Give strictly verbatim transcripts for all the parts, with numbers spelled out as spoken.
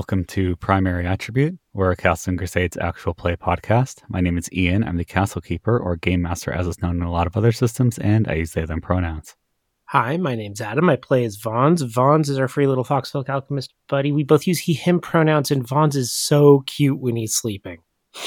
Welcome to Primary Attribute. We're a Castle and Crusades actual play podcast. My name is Ian. I'm the Castle Keeper, or Game Master as is known in a lot of other systems, and I use they, them pronouns. Hi, my name's Adam. I play as Vons. Vons is our free little Foxfolk alchemist buddy. We both use he, him pronouns, and Vons is so cute when he's sleeping.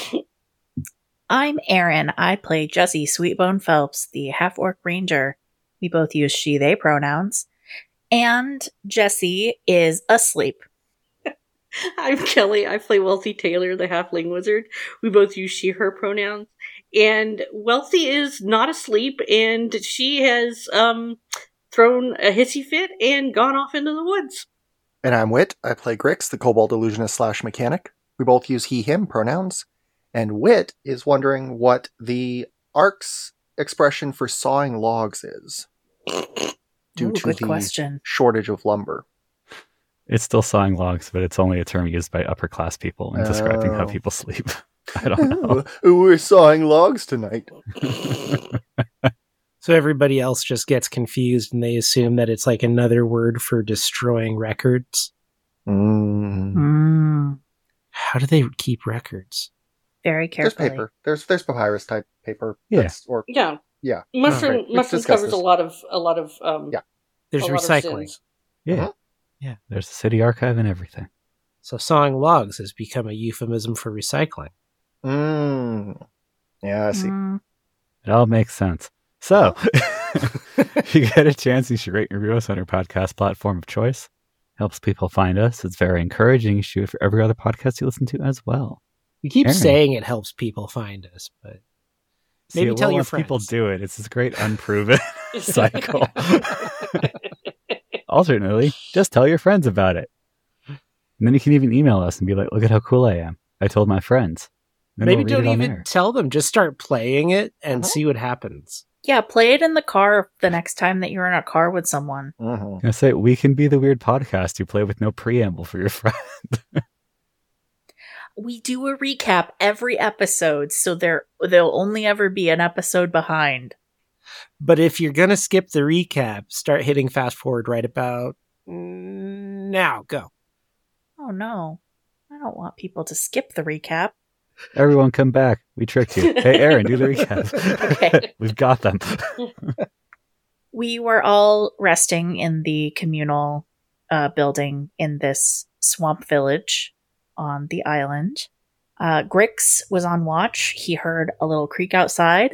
I'm Erin. I play Jesse Sweetbone Phelps, the half-orc ranger. We both use she, they pronouns. And Jesse is asleep. I'm Kelly. I play Wealthy Taylor, the halfling wizard. We both use she, her pronouns. And Wealthy is not asleep, and she has um, thrown a hissy fit and gone off into the woods. And I'm Wit. I play Grix, the kobold illusionist slash mechanic. We both use he, him pronouns. And Wit is wondering what the Ark's expression for sawing logs is. Due Ooh, to good the question. shortage of lumber. It's still sawing logs, but it's only a term used by upper class people in describing how Oh. people sleep. I don't know. We're sawing logs tonight. So everybody else just gets confused and they assume that it's like another word for destroying records. Mm. Mm, How do they keep records? very There's carefully. paper. There's there's papyrus type paper. Yeah. That's- Or Yeah, yeah. mushroom right. We've mushroom discussed covers this. a lot of a lot of um. Yeah. There's a lot of recycling. sins. Yeah. Uh-huh. Yeah. There's a city archive and everything. So sawing logs has become a euphemism for recycling. Mm. Yeah, I see. Mm, It all makes sense. So, if you get a chance, you should rate and review us on your podcast platform of choice. Helps people find us. It's very encouraging. You should do it for every other podcast you listen to as well. We keep Aaron. saying it helps people find us, but See, maybe it tell will your once people friends. do it. It's this great unproven cycle. Alternately, just tell your friends about it. And then you can even email us and be like, look at how cool I am. I told my friends. Then maybe we'll read don't it on even air. tell them. Just start playing it and Uh-huh. see what happens. yeah, play it in the car the next time that you're in a car with someone. Mhm. I say we can be the weird podcast you play with no preamble for your friend. We do a recap every episode, so there there'll only ever be an episode behind. But if you're going to skip the recap, start hitting fast forward right about mm, now. Go. Oh no, I don't want people to skip the recap. Everyone come back. We tricked you. Hey, Aaron, do the recap. Okay. We've got them. We were all resting in the communal uh, building in this swamp village on the island. Uh, Grix was on watch. He heard a little creak outside,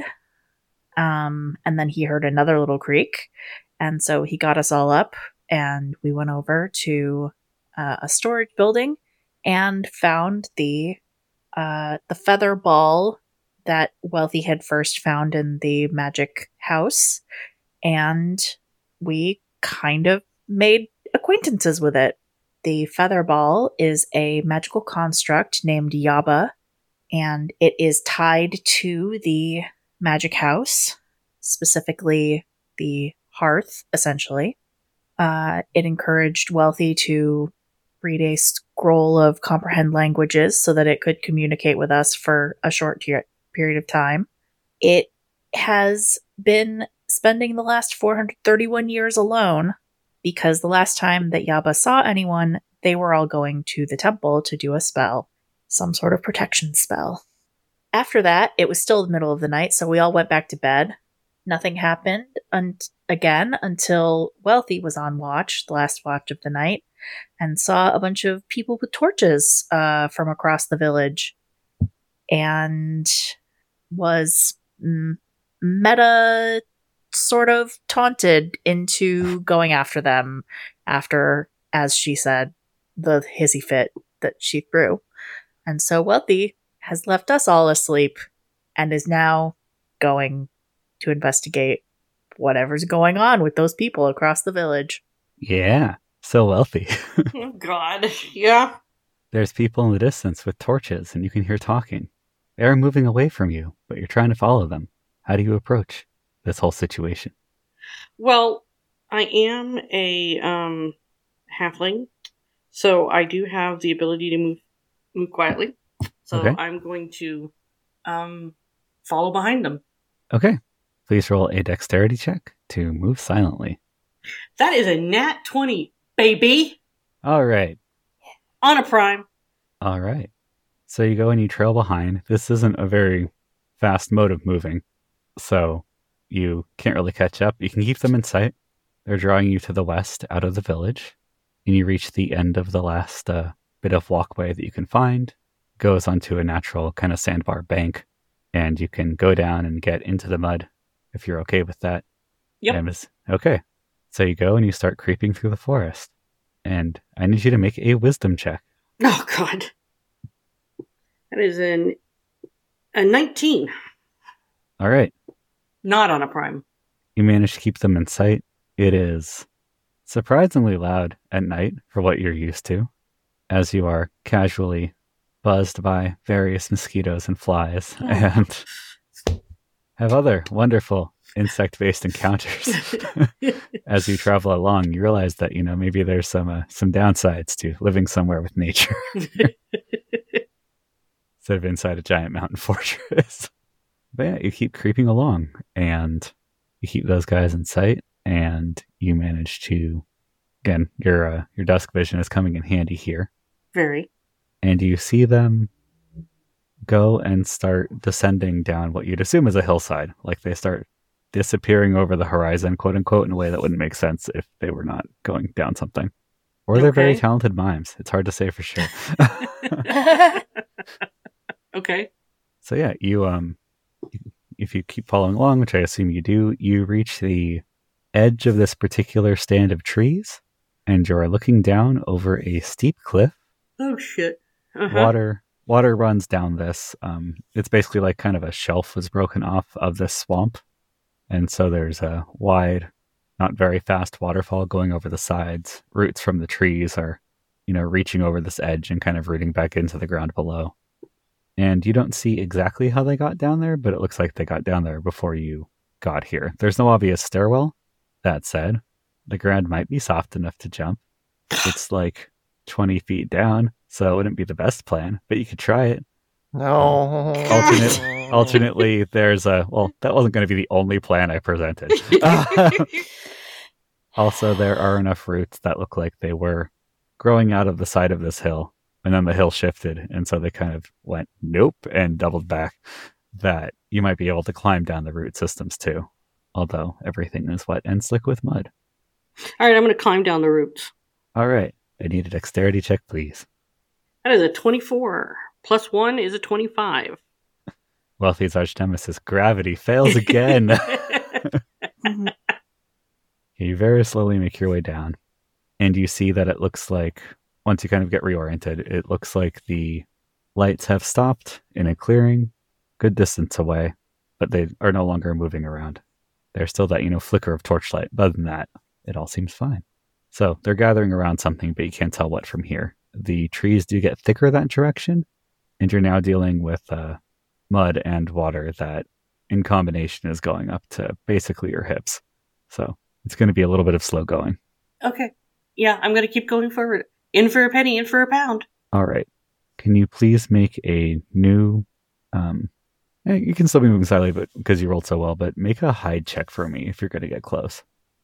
um, and then he heard another little creak, and so he got us all up, and we went over to uh, a storage building and found the uh, the feather ball that Wealthy had first found in the magic house. And we kind of made acquaintances with it. The feather ball is a magical construct named Yaba, and it is tied to the magic house, specifically the hearth, essentially. Uh, it encouraged Wealthy to read a scroll of comprehend languages so that it could communicate with us for a short ter- period of time. It has been spending the last four hundred thirty-one years alone, because the last time that Yaba saw anyone, they were all going to the temple to do a spell, some sort of protection spell. After that, it was still the middle of the night, so we all went back to bed. Nothing happened un- again until Wealthy was on watch, the last watch of the night, and saw a bunch of people with torches uh, from across the village, and was mm, meta sort of taunted into going after them after, as she said, the hissy fit that she threw. And so Wealthy has left us all asleep and is now going to investigate whatever's going on with those people across the village. Yeah. So wealthy. Oh God, yeah. There's people in the distance with torches and you can hear talking. They're moving away from you, but you're trying to follow them. How do you approach this whole situation? Well, I am a um halfling, so I do have the ability to move move quietly. So Okay. I'm going to um follow behind them. Okay. Please roll a dexterity check to move silently. That is a nat twenty, baby. All right. On a prime. All right. So you go and you trail behind. This isn't a very fast mode of moving, so you can't really catch up. You can keep them in sight. They're drawing you to the west out of the village, and you reach the end of the last uh, bit of walkway that you can find. It goes onto a natural kind of sandbar bank, and you can go down and get into the mud if you're okay with that. Yep. And it's- okay. So you go and you start creeping through the forest, and I need you to make a wisdom check. Oh, God. That is an, a nineteen. All right. Not on a prime. You manage to keep them in sight. It is surprisingly loud at night for what you're used to, as you are casually buzzed by various mosquitoes and flies Oh. and have other wonderful insect-based encounters. As you travel along, you realize that, you know, maybe there's some uh, some downsides to living somewhere with nature instead of inside a giant mountain fortress. But yeah, you keep creeping along, and you keep those guys in sight, and you manage to, again, your uh, your dusk vision is coming in handy here, Very. and you see them go and start descending down what you'd assume is a hillside. Like they start disappearing over the horizon, quote unquote, in a way that wouldn't make sense if they were not going down something. Or they're very Okay. talented mimes. It's hard to say for sure. Okay. So yeah, you um, if you keep following along, which I assume you do, you reach the edge of this particular stand of trees, and you're looking down over a steep cliff. Oh, shit. Uh-huh. Water water runs down this. Um, it's basically like kind of a shelf was broken off of this swamp, and so there's a wide, not very fast waterfall going over the sides. Roots from the trees are, you know, reaching over this edge and kind of rooting back into the ground below. And you don't see exactly how they got down there, but it looks like they got down there before you got here. There's no obvious stairwell. That said, the ground might be soft enough to jump. It's like twenty feet down, so it wouldn't be the best plan, but you could try it. No. Alternate- Alternately, there's a, well, that wasn't going to be the only plan I presented. Also, there are enough roots that look like they were growing out of the side of this hill, and then the hill shifted, and so they kind of went nope and doubled back, that you might be able to climb down the root systems too, although everything is wet and slick with mud. All right, I'm going to climb down the roots. All right, I need a dexterity check, please. That is a twenty-four. Plus one is a twenty-five. Wealthy's arch nemesis, gravity, fails again. You very slowly make your way down, and you see that it looks like, once you kind of get reoriented, it looks like the lights have stopped in a clearing, good distance away, but they are no longer moving around. There's still that, you know, flicker of torchlight. But other than that, it all seems fine. So they're gathering around something, but you can't tell what from here. The trees do get thicker that direction, and you're now dealing with uh, mud and water that, in combination, is going up to basically your hips. So it's going to be a little bit of slow going. Okay. Yeah, I'm going to keep going forward. In for a penny, in for a pound. All right. Can you please make a new... Um, eh, you can still be moving silently, but because you rolled so well, but make a hide check for me if you're going to get close.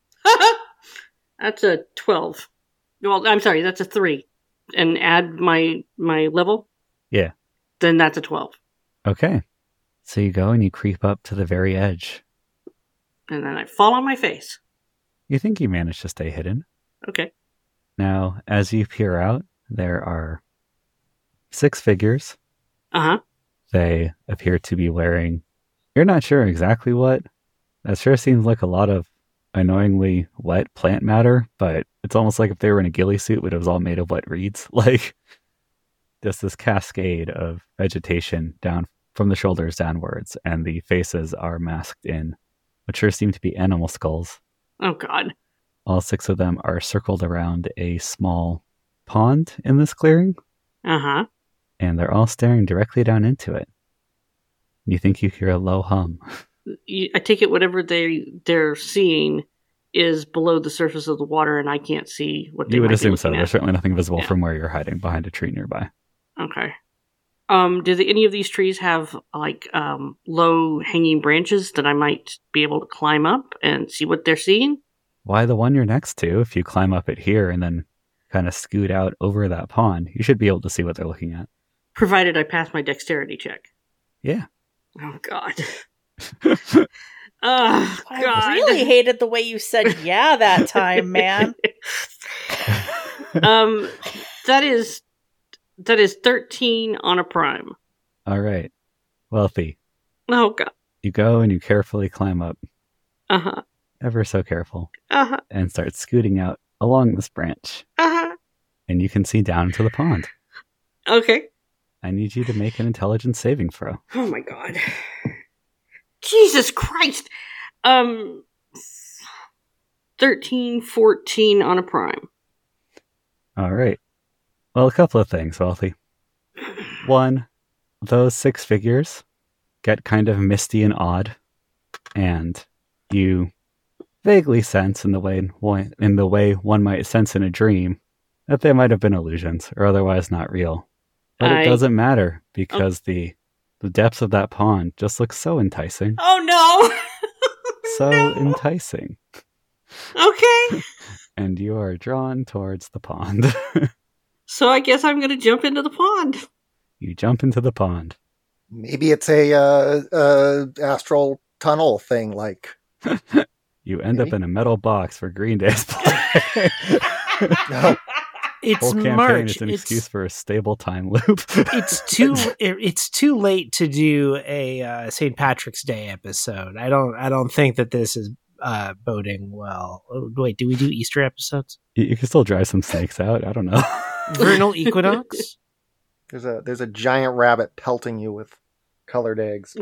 That's a twelve. Well, I'm sorry, that's a three. And add my my level? Yeah. Then that's a twelve. Okay. So you go and you creep up to the very edge. And then I fall on my face. You think you managed to stay hidden. Okay. Now, as you peer out, there are six figures. Uh-huh. They appear to be wearing... You're not sure exactly what. That sure seems like a lot of annoyingly wet plant matter, but it's almost like if they were in a ghillie suit, but it was all made of wet reeds. Like, just this cascade of vegetation down from the shoulders downwards, and the faces are masked in what sure seem to be animal skulls. Oh, God. All six of them are circled around a small pond in this clearing, Uh-huh. and they're all staring directly down into it. You think you hear a low hum. You- I take it whatever they, they're seeing is below the surface of the water, and I can't see what they You would might be assume so. looking There's at. certainly nothing visible Yeah. from where you're hiding behind a tree nearby. Okay. Um, do the, any of these trees have, like, um, low-hanging branches that I might be able to climb up and see what they're seeing? Why the one you're next to? If you climb up it here and then kind of scoot out over that pond, you should be able to see what they're looking at. Provided I pass my dexterity check. Yeah. Oh, God. Oh, I God. really hated the way you said yeah that time, man. um, that is that is thirteen on a prime. All right. Wealthy. Oh, God. You go and you carefully climb up, Uh-huh. ever so careful, Uh-huh. and start scooting out along this branch. Uh-huh. And you can see down into the pond. Okay. I need you to make an intelligence saving throw. Oh, my God. Jesus Christ. Um, thirteen, fourteen on a prime. All right. Well, a couple of things, Wealthy. One, those six figures get kind of misty and odd, and you vaguely sense in the way one, in the way one might sense in a dream that they might have been illusions or otherwise not real. But I- it doesn't matter because the the depths of that pond just look so enticing. Oh, no. So No. enticing. Okay. And you are drawn towards the pond. So I guess I'm going to jump into the pond. You jump into the pond. Maybe it's a uh, uh, astral tunnel thing, like. You end Maybe. up in a metal box for Green Day's play. No. It's Whole campaign March. is an It's, excuse for a stable time loop. it's too it, it's too late to do a uh, Saint Patrick's Day episode. I don't I don't think that this is uh, boding well. Oh, wait, do we do Easter episodes? you, you can still drive some snakes out. I don't know. Vernal equinox? There's a there's a giant rabbit pelting you with colored eggs.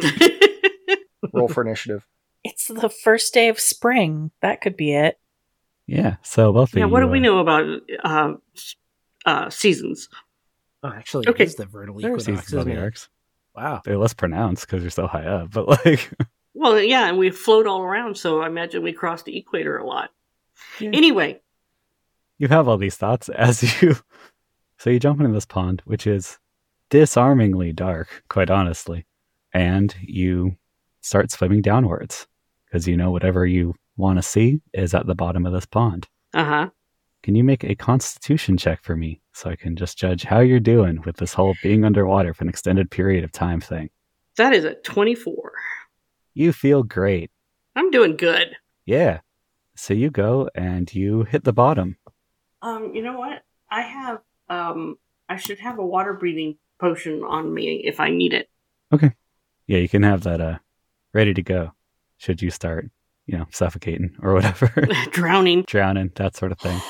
Roll for initiative. It's the first day of spring. That could be it. Yeah. So Wealthy. Yeah, what you, do we uh, know about uh, uh, seasons? Oh, actually, Okay. it is the vernal There are equinox, seasons of isn't the it? arcs. Wow. They're less pronounced because you're so high up, but like, Well, yeah, and we float all around, so I imagine we cross the equator a lot. Yeah. Anyway, you have all these thoughts as you. So you jump into this pond, which is disarmingly dark, quite honestly, and you start swimming downwards because you know whatever you want to see is at the bottom of this pond. uh-huh. Can you make a constitution check for me so I can just judge how you're doing with this whole being underwater for an extended period of time thing? That is a twenty-four. You feel great. I'm doing good. Yeah. So you go and you hit the bottom. Um, you know what? I have, um, I should have a water breathing potion on me if I need it. Yeah, you can have that uh ready to go should you start, you know, suffocating or whatever. Drowning. Drowning, that sort of thing.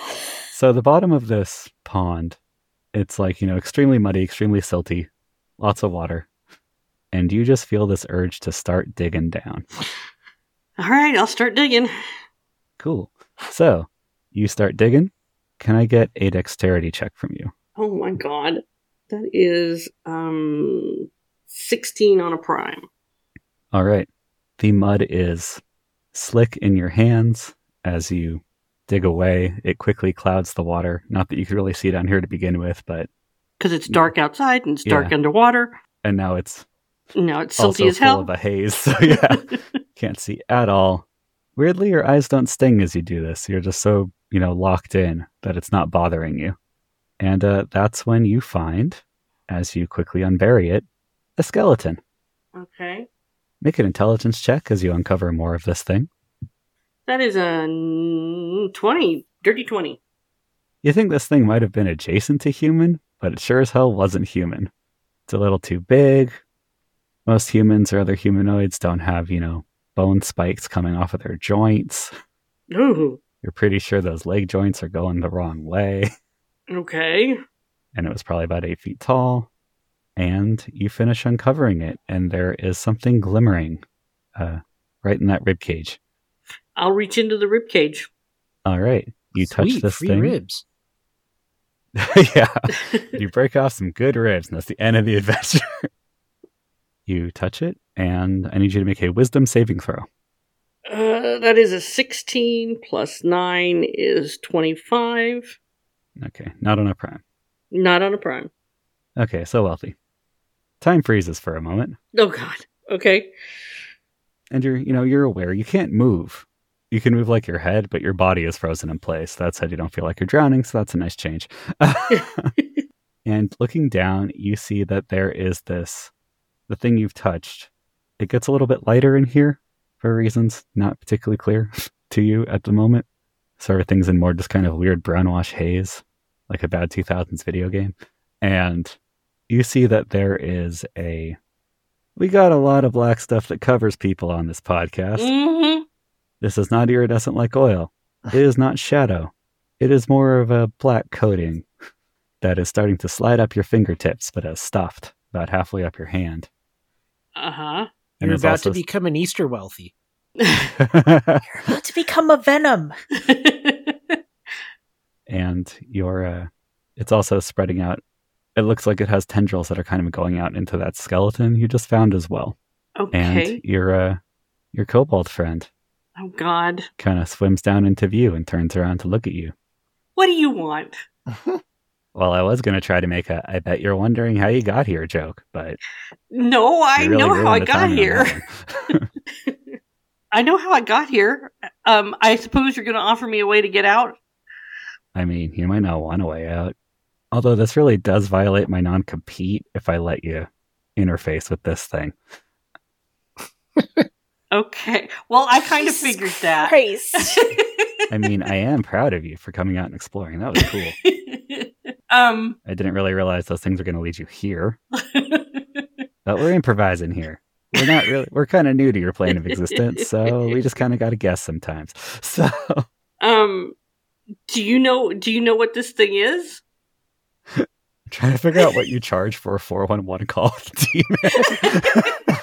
So the bottom of this pond, it's like, you know, extremely muddy, extremely silty, lots of water. And you just feel this urge to start digging down. All right, I'll start digging. Cool. So you start digging. Can I get a dexterity check from you? Oh my god. That is, um, sixteen on a prime. All right. The mud is slick in your hands as you dig away. It quickly clouds the water. Not that you could really see down here to begin with, but Because it's dark outside and it's dark Yeah. underwater. and now it's Now it's also silty as full hell. of a haze. So yeah, can't see at all. Weirdly, your eyes don't sting as you do this. You're just so, you know, locked in that it's not bothering you. And uh, that's when you find, as you quickly unbury it, a skeleton. Okay. Make an intelligence check as you uncover more of this thing. That is a n- twenty. Dirty twenty. You think this thing might have been adjacent to human, but it sure as hell wasn't human. It's a little too big. Most humans or other humanoids don't have, you know, bone spikes coming off of their joints. Ooh. You're pretty sure those leg joints are going the wrong way. Okay. And it was probably about eight feet tall. And you finish uncovering it, and there is something glimmering uh, right in that rib cage. I'll reach into the rib cage. All right. You touch Sweet, this free thing. ribs. Yeah. You break off some good ribs, and that's the end of the adventure. You touch it, and I need you to make a wisdom saving throw. Uh, that is a sixteen plus nine is twenty-five. Okay, not on a prime. Not on a prime. Okay, so Wealthy. Time freezes for a moment, Oh god. Okay. and you're, you know, you're aware you can't move, You can move like your head, but your body is frozen in place. That said, you don't feel like you're drowning, so that's a nice change. And looking down, you see that there is this, the thing you've touched. It gets a little bit lighter in here for reasons not particularly clear to you at the moment. So everything's in more just kind of weird brownwash haze, like a bad two thousands video game. And you see that there is a, we got a lot of black stuff that covers people on this podcast. Mm-hmm. This is not iridescent like oil. It is not shadow. It is more of a black coating that is starting to slide up your fingertips, but has stopped about halfway up your hand. Uh-huh. You're it's about also- to become an Easter wealthy. You're about to become a venom. And your, uh, it's also spreading out. It looks like it has tendrils that are kind of going out into that skeleton you just found as well. Okay. And your, uh, your kobold friend Oh, God. kind of swims down into view and turns around to look at you. What do you want? Well, I was going to try to make a I bet you're wondering how you got here joke, but No, I you really know how ruined I the got timing on here. that one. I know how I got here. Um, I suppose you're going to offer me a way to get out? I mean, you might not want a way out. Although this really does violate my non-compete if I let you interface with this thing. Okay. Well, I kind of Jesus figured that. Christ. I mean, I am proud of you for coming out and exploring. That was cool. um, I didn't really realize those things are going to lead you here. But we're improvising here. We're not really, we're kind of new to your plane of existence, so we just kind of got to guess sometimes. So, um, do you know, do you know what this thing is? I'm trying to figure out what you charge for a four one one call with Demon.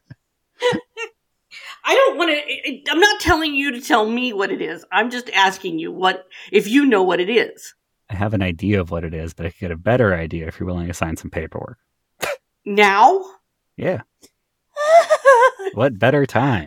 I don't want to, I'm not telling you to tell me what it is. I'm just asking you what, if you know what it is. I have an idea of what it is, but I could get a better idea if you're willing to sign some paperwork. Now? Yeah. What better time?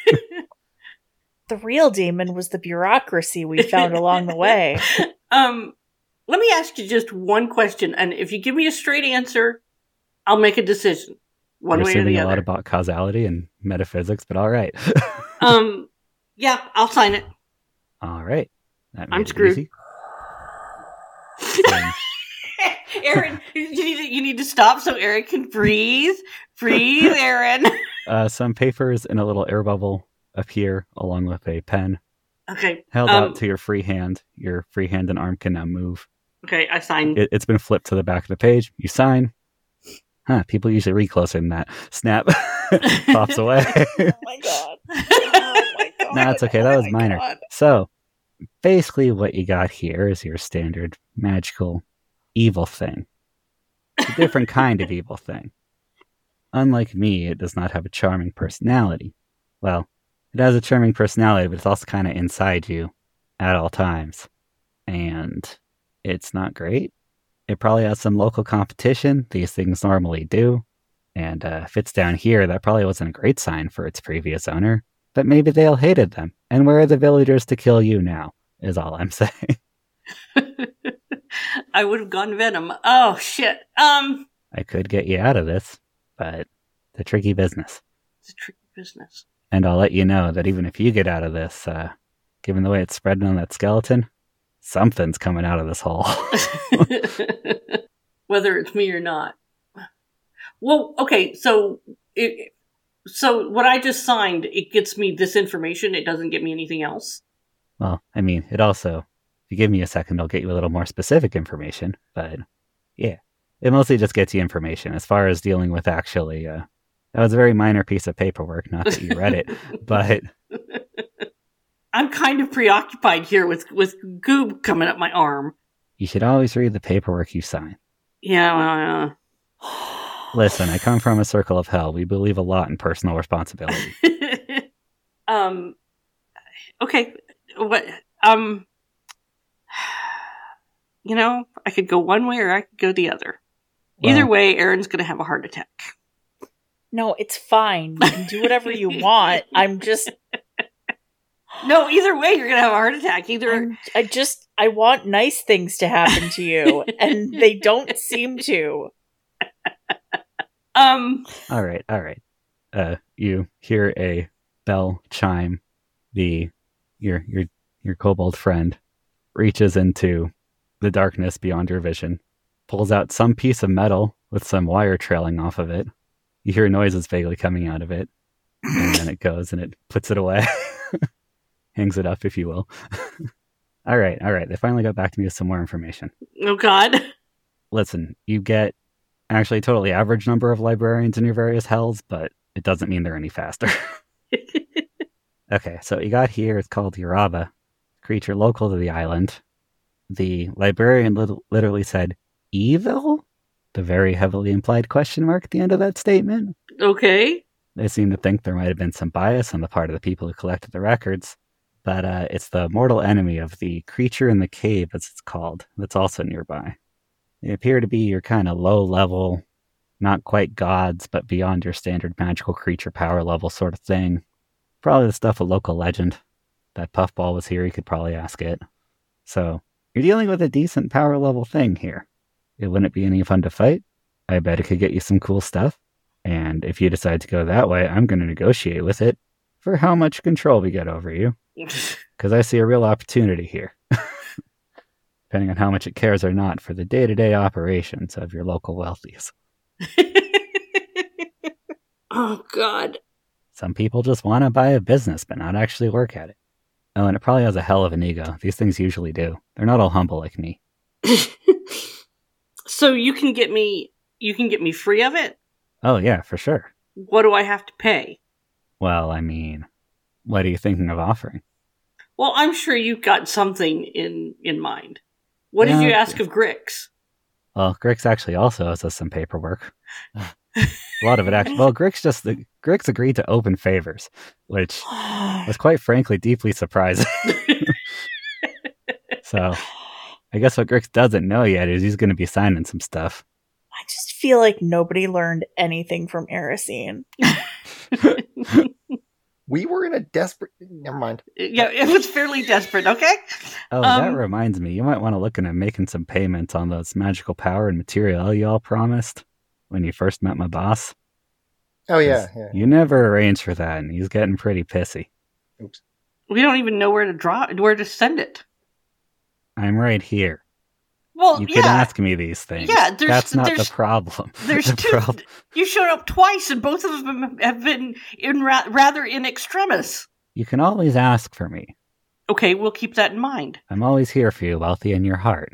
The real demon was the bureaucracy we found along the way. Um, let me ask you just one question, and if you give me a straight answer, I'll make a decision, one You're way or assuming the a lot other. about causality and metaphysics, but all right. Um, yeah, I'll sign it. All right. That I'm made it screwed. easy. Um, Aaron, you need, to, you need to stop so Eric can breathe. Breathe, Aaron. uh, some papers in a little air bubble appear along with a pen Okay. held um, out to your free hand. Your free hand and arm can now move. Okay, I signed. It, it's been flipped to the back of the page. You sign. Huh, people usually read closer than that. Snap. Pops away. Oh my god. Oh my god. No, it's okay. That Oh was my minor. God. So, basically, what you got here is your standard magical evil thing. It's a different kind of evil thing. Unlike me, it does not have a charming personality. Well, it has a charming personality, but it's also kind of inside you at all times. And it's not great. It probably has some local competition. These things normally do. And uh, if it's down here, that probably wasn't a great sign for its previous owner. But maybe they all hated them. And where are the villagers to kill you now, is all I'm saying. I would have gone Venom. Oh, shit. Um, I could get you out of this, but it's a tricky business. it's a tricky business. And I'll let you know that even if you get out of this, uh, given the way it's spreading on that skeleton, something's coming out of this hole. Whether it's me or not. Well, okay, so it, so what I just signed, it gets me this information. It doesn't get me anything else. Well, I mean, it also, if you give me a second, I'll get you a little more specific information. But yeah, it mostly just gets you information. As far as dealing with actually, uh, that was a very minor piece of paperwork. Not that you read it, but I'm kind of preoccupied here with with goob coming up my arm. you should always read the paperwork you sign. Yeah. Listen, I come from a circle of hell. We believe a lot in personal responsibility. Uh, um. Okay. What? Um. You know, I could go one way or I could go the other. Either Well- way, Aaron's going to have a heart attack. No, it's fine. You can do whatever you want. I'm just No, either way, you're going to have a heart attack. Either. I'm, I just I want nice things to happen to you, and they don't seem to. Um. All right, all right. Uh, you hear a bell chime. The your your your kobold friend reaches into the darkness beyond your vision, pulls out some piece of metal with some wire trailing off of it. You hear noises vaguely coming out of it, and then it goes and it puts it away. Hangs it up, if you will. all right, all right. They finally got back to me with some more information. Oh, God. Listen, you get actually a totally average number of librarians in your various hells, but it doesn't mean they're any faster. Okay, so what you got here is called Uraba, creature local to the island. The librarian lit- literally said, evil? The very heavily implied question mark at the end of that statement. Okay. They seem to think there might have been some bias on the part of the people who collected the records, but uh, it's the mortal enemy of the creature in the cave, as it's called, that's also nearby. They appear to be your kind of low-level, not quite gods, but beyond your standard magical creature power level sort of thing. Probably the stuff of local legend. That Puffball was here, you could probably ask it. So, you're dealing with a decent power level thing here. It wouldn't be any fun to fight. I bet it could get you some cool stuff. And if you decide to go that way, I'm going to negotiate with it for how much control we get over you. Because I see a real opportunity here. Depending on how much it cares or not for the day-to-day operations of your local wealthies. Oh, God. Some people just want to buy a business, but not actually work at it. Oh, and it probably has a hell of an ego. These things usually do. They're not all humble like me. So you can get me, you can get me free of it? Oh, yeah, for sure. What do I have to pay? Well, I mean, what are you thinking of offering? Well, I'm sure you've got something in, in mind. What did Yeah, you ask of Grix? Well, Grix actually also owes us some paperwork. A lot of it actually. Well, Grix just the Grix agreed to open favors, which was quite frankly deeply surprising. So, I guess what Grix doesn't know yet is he's going to be signing some stuff. I just feel like nobody learned anything from Erisine. We were in a desperate... Never mind. Yeah, it was fairly desperate, okay? Oh, Um, that reminds me. You might want to look into making some payments on those magical power and material you all promised when you first met my boss. Oh, yeah. yeah. You never arranged for that, and he's getting pretty pissy. Oops. We don't even know where to draw, where to send it. I'm right here. Well, You yeah. could ask me these things. Yeah, there's- That's not there's- the problem. There's the two. prob- You showed up twice, and both of them have been in ra- rather in extremis. You can always ask for me. Okay, we'll keep that in mind. I'm always here for you, Wealthy, in your heart.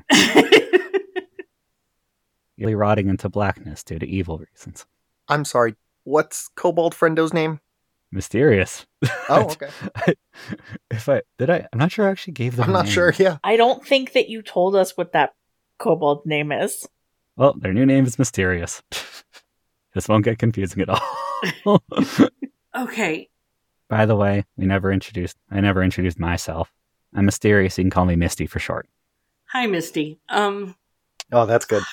You'll be rotting into blackness due to evil reasons. I'm sorry. What's Kobold Friendo's name? Mysterious. Oh, okay. if I did, I I'm not sure I actually gave them. I'm not names. sure, yeah. I don't think that you told us what that kobold name is. Well, their new name is Mysterious. This won't get confusing at all. Okay. By the way, we never introduced. I never introduced myself. I'm Mysterious. You can call me Misty for short. Hi, Misty. Um. Oh, that's good.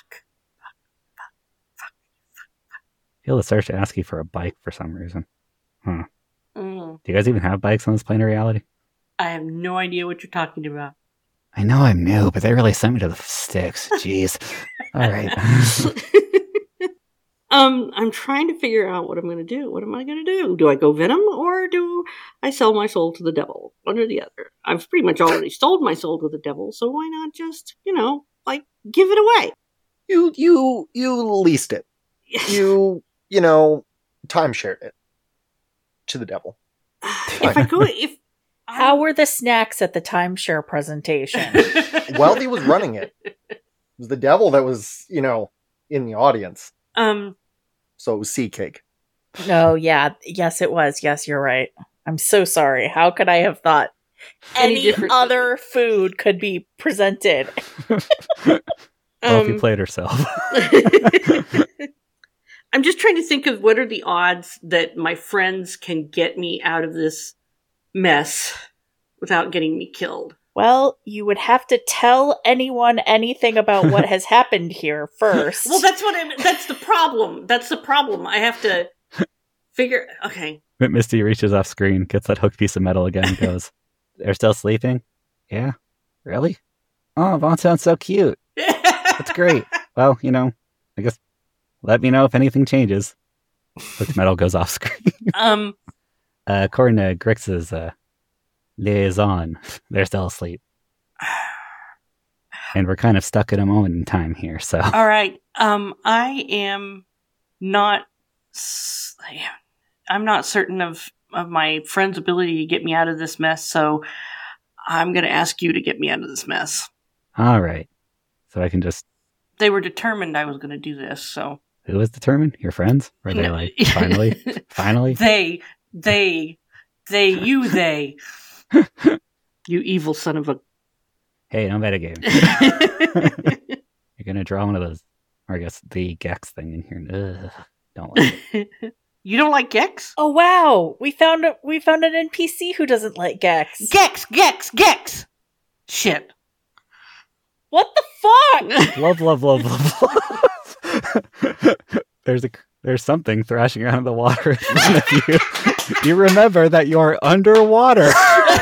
I feel the search to ask you for a bike for some reason. Huh. mm, Do you guys even have bikes on this plane of reality? I have no idea what you're talking about. I know I'm new, but they really sent me to the sticks. Jeez. All right. um, I'm trying to figure out what I'm going to do. What am I going to do? Do I go Venom or do I sell my soul to the devil? One or the other. I've pretty much already sold my soul to the devil, so why not just, you know, like, give it away? You, you, you leased it. You, you know, timeshared it to the devil. If I go, if How were the snacks at the timeshare presentation? Wealthy was running it. It was the devil that was, you know, in the audience. um, So it was sea cake. No, yeah. Yes, it was. Yes, you're right. I'm so sorry. How could I have thought Any any, different- other food could be presented? Wealthy um, played herself. I'm just trying to think of what are the odds that my friends can get me out of this mess without getting me killed. Well, you would have to tell anyone anything about what has happened here first. Well, that's what I, that's the problem. That's the problem. I have to figure. Okay. Misty reaches off screen, gets that hooked piece of metal again, and goes, "They're still sleeping? Yeah? Really? Oh, Vaughn sounds so cute. That's great. Well, you know, I guess let me know if anything changes." Hooked metal goes off screen. um. Uh, according to Grix's uh, liaison. They're still asleep. And we're kind of stuck at a moment in time here, so. All right. Um, I am not. I'm not certain of, of my friend's ability to get me out of this mess, so I'm going to ask you to get me out of this mess. All right. So I can just. They were determined I was going to do this, so. Who was determined? Your friends? Were they like, finally? Finally? They, they, they, you, they. You evil son of a. Hey, don't bet a game. You're going to draw one of those, or I guess the Gex thing in here. Ugh, don't like it. You don't like Gex? Oh wow, we found a, we found an N P C who doesn't like Gex. Gex, Gex, Gex! Shit. What the fuck? Love, love, love, love, love. There's a there's something thrashing around in the water in front of you. You remember that you're underwater.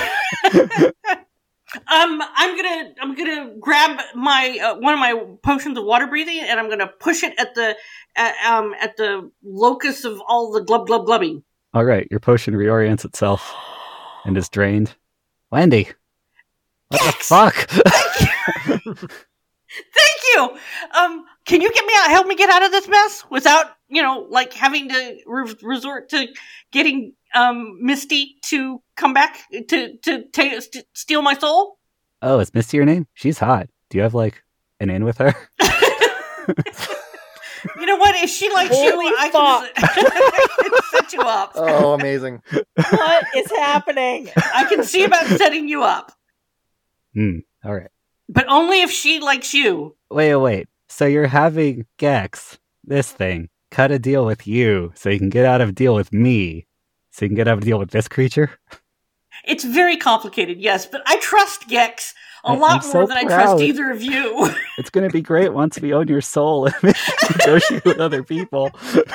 Um, I'm gonna, I'm gonna grab my uh, one of my potions of water breathing, and I'm gonna push it at the, at, um, at the locus of all the glub glub glubbing. All right, your potion reorients itself and is drained. Wendy, what Gex! the fuck? Thank you. Um, can you get me out? Help me get out of this mess without, you know, like having to re- resort to getting um Misty to come back to to ta- st- steal my soul. Oh, is Misty your name? She's hot. Do you have like an in with her? You know what? If she likes Holy you, I fuck. can, I can set you up. Oh, amazing. What is happening? I can see about setting you up, Hmm. All right. but only if she likes you. Wait, wait. So you're having Gex, this thing, cut a deal with you so you can get out of a deal with me. So you can get out of a deal with this creature? It's very complicated, yes, but I trust Gex a I- lot I'm more so than I proud. trust either of you. It's going to be great once we own your soul and negotiate with other people.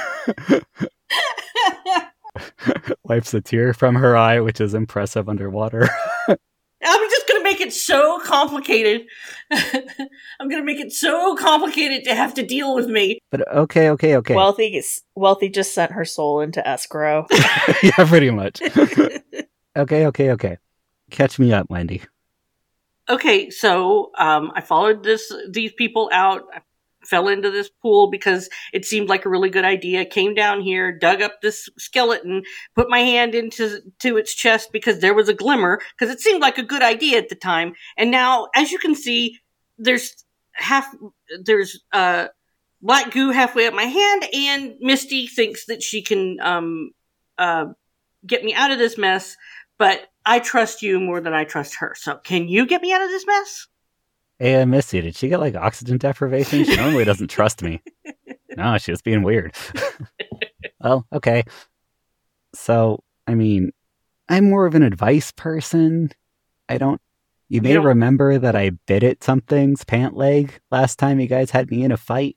Wipes a tear from her eye, which is impressive underwater. I'm just gonna make it so complicated. I'm gonna make it so complicated to have to deal with me. But okay, okay, okay. Wealthy is, Wealthy just sent her soul into escrow. Yeah, pretty much. Okay, okay, okay. Catch me up, Wendy. Okay, so um, I followed this these people out. I fell into this pool because it seemed like a really good idea. Came down here, dug up this skeleton, put my hand into to its chest because there was a glimmer, because it seemed like a good idea at the time. And now, as you can see, there's half there's uh, black goo halfway up my hand, and Misty thinks that she can um, uh, get me out of this mess. But I trust you more than I trust her. So can you get me out of this mess? Hey, uh, Missy, did she get like oxygen deprivation? She normally doesn't trust me. No, she was being weird. Well, okay. So, I mean, I'm more of an advice person. I don't... You may You don't- remember that I bit at something's pant leg last time you guys had me in a fight.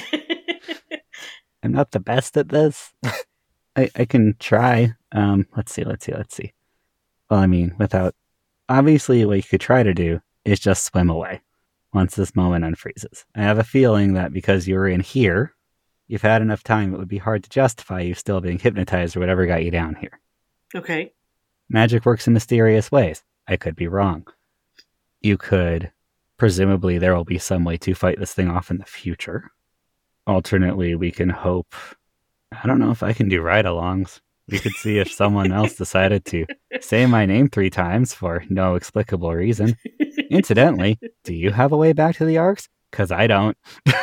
I'm not the best at this. I, I can try. Um, let's see, let's see, let's see. Well, I mean, without... Obviously, what you could try to do is just swim away once this moment unfreezes. I have a feeling that because you were in here, you've had enough time, it would be hard to justify you still being hypnotized or whatever got you down here. Okay. Magic works in mysterious ways. I could be wrong. You could... Presumably, there will be some way to fight this thing off in the future. Alternately, we can hope... I don't know if I can do ride-alongs. We could see if someone else decided to say my name three times for no explicable reason. Incidentally, do you have a way back to the Arks? Because I don't.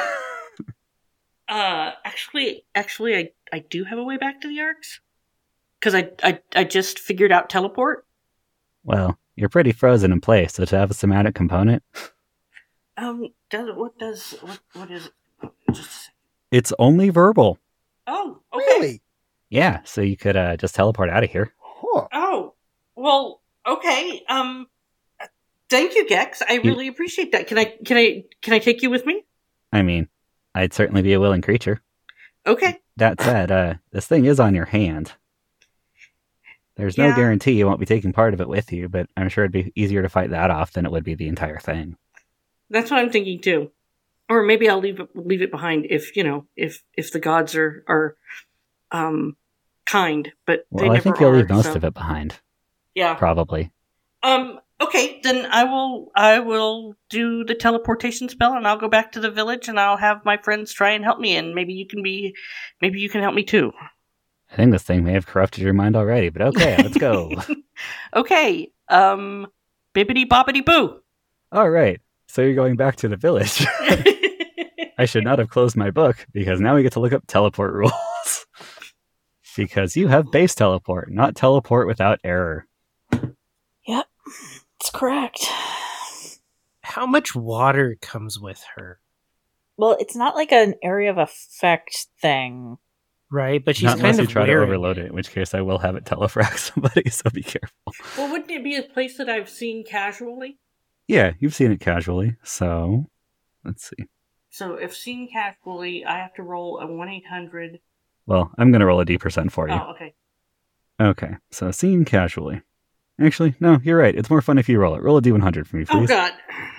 Uh, actually, actually, I, I do have a way back to the Arks. Because I, I, I just figured out teleport. Well, you're pretty frozen in place, so to have a somatic component... Um, does what does what what is it? Just a second. It's only verbal. Oh, okay. Really? Yeah, so you could uh, just teleport out of here. Huh. Oh, well, okay. Um, thank you, Gex. I really appreciate that. Can I can I can I take you with me? I mean, I'd certainly be a willing creature. Okay. That said, uh, this thing is on your hand. There's no Yeah. guarantee you won't be taking part of it with you, but I'm sure it'd be easier to fight that off than it would be the entire thing. That's what I'm thinking too. Or maybe I'll leave it leave it behind if you know if if the gods are are um kind, but they Well, I never think you'll are, leave most so- of it behind, Yeah. probably. Um, okay, then I will I will do the teleportation spell and I'll go back to the village and I'll have my friends try and help me and maybe you can be maybe you can help me too. I think this thing may have corrupted your mind already, but okay, let's go. Okay. Um bibbity bobbity boo. All right. So you're going back to the village. I should not have closed my book because now we get to look up teleport rules. Because you have base teleport, not teleport without error. Yep, it's correct. How much water comes with her? Well, it's not like an area of effect thing. Right, but she's Not unless kind you of try to wearing overload it, in which case I will have it telefract somebody, so be careful. Well, wouldn't it be a place that I've seen casually? Yeah, you've seen it casually, so let's see. So if seen casually, I have to roll a one eight hundred. Well, I'm going to roll a D percent for you. Oh, okay. Okay, so seen casually. Actually, no, you're right. It's more fun if you roll it. Roll a D one hundred for me, Oh please. god.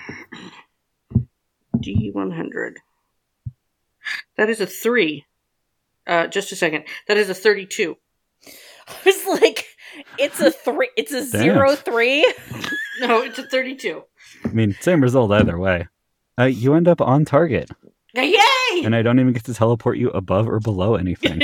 D one hundred. That is a three. Uh, just a second. That is a thirty-two. I was like, it's a three. It's a zero three. No, it's a thirty-two. I mean, same result either way. Uh, you end up on target, Yay! and I don't even get to teleport you above or below anything.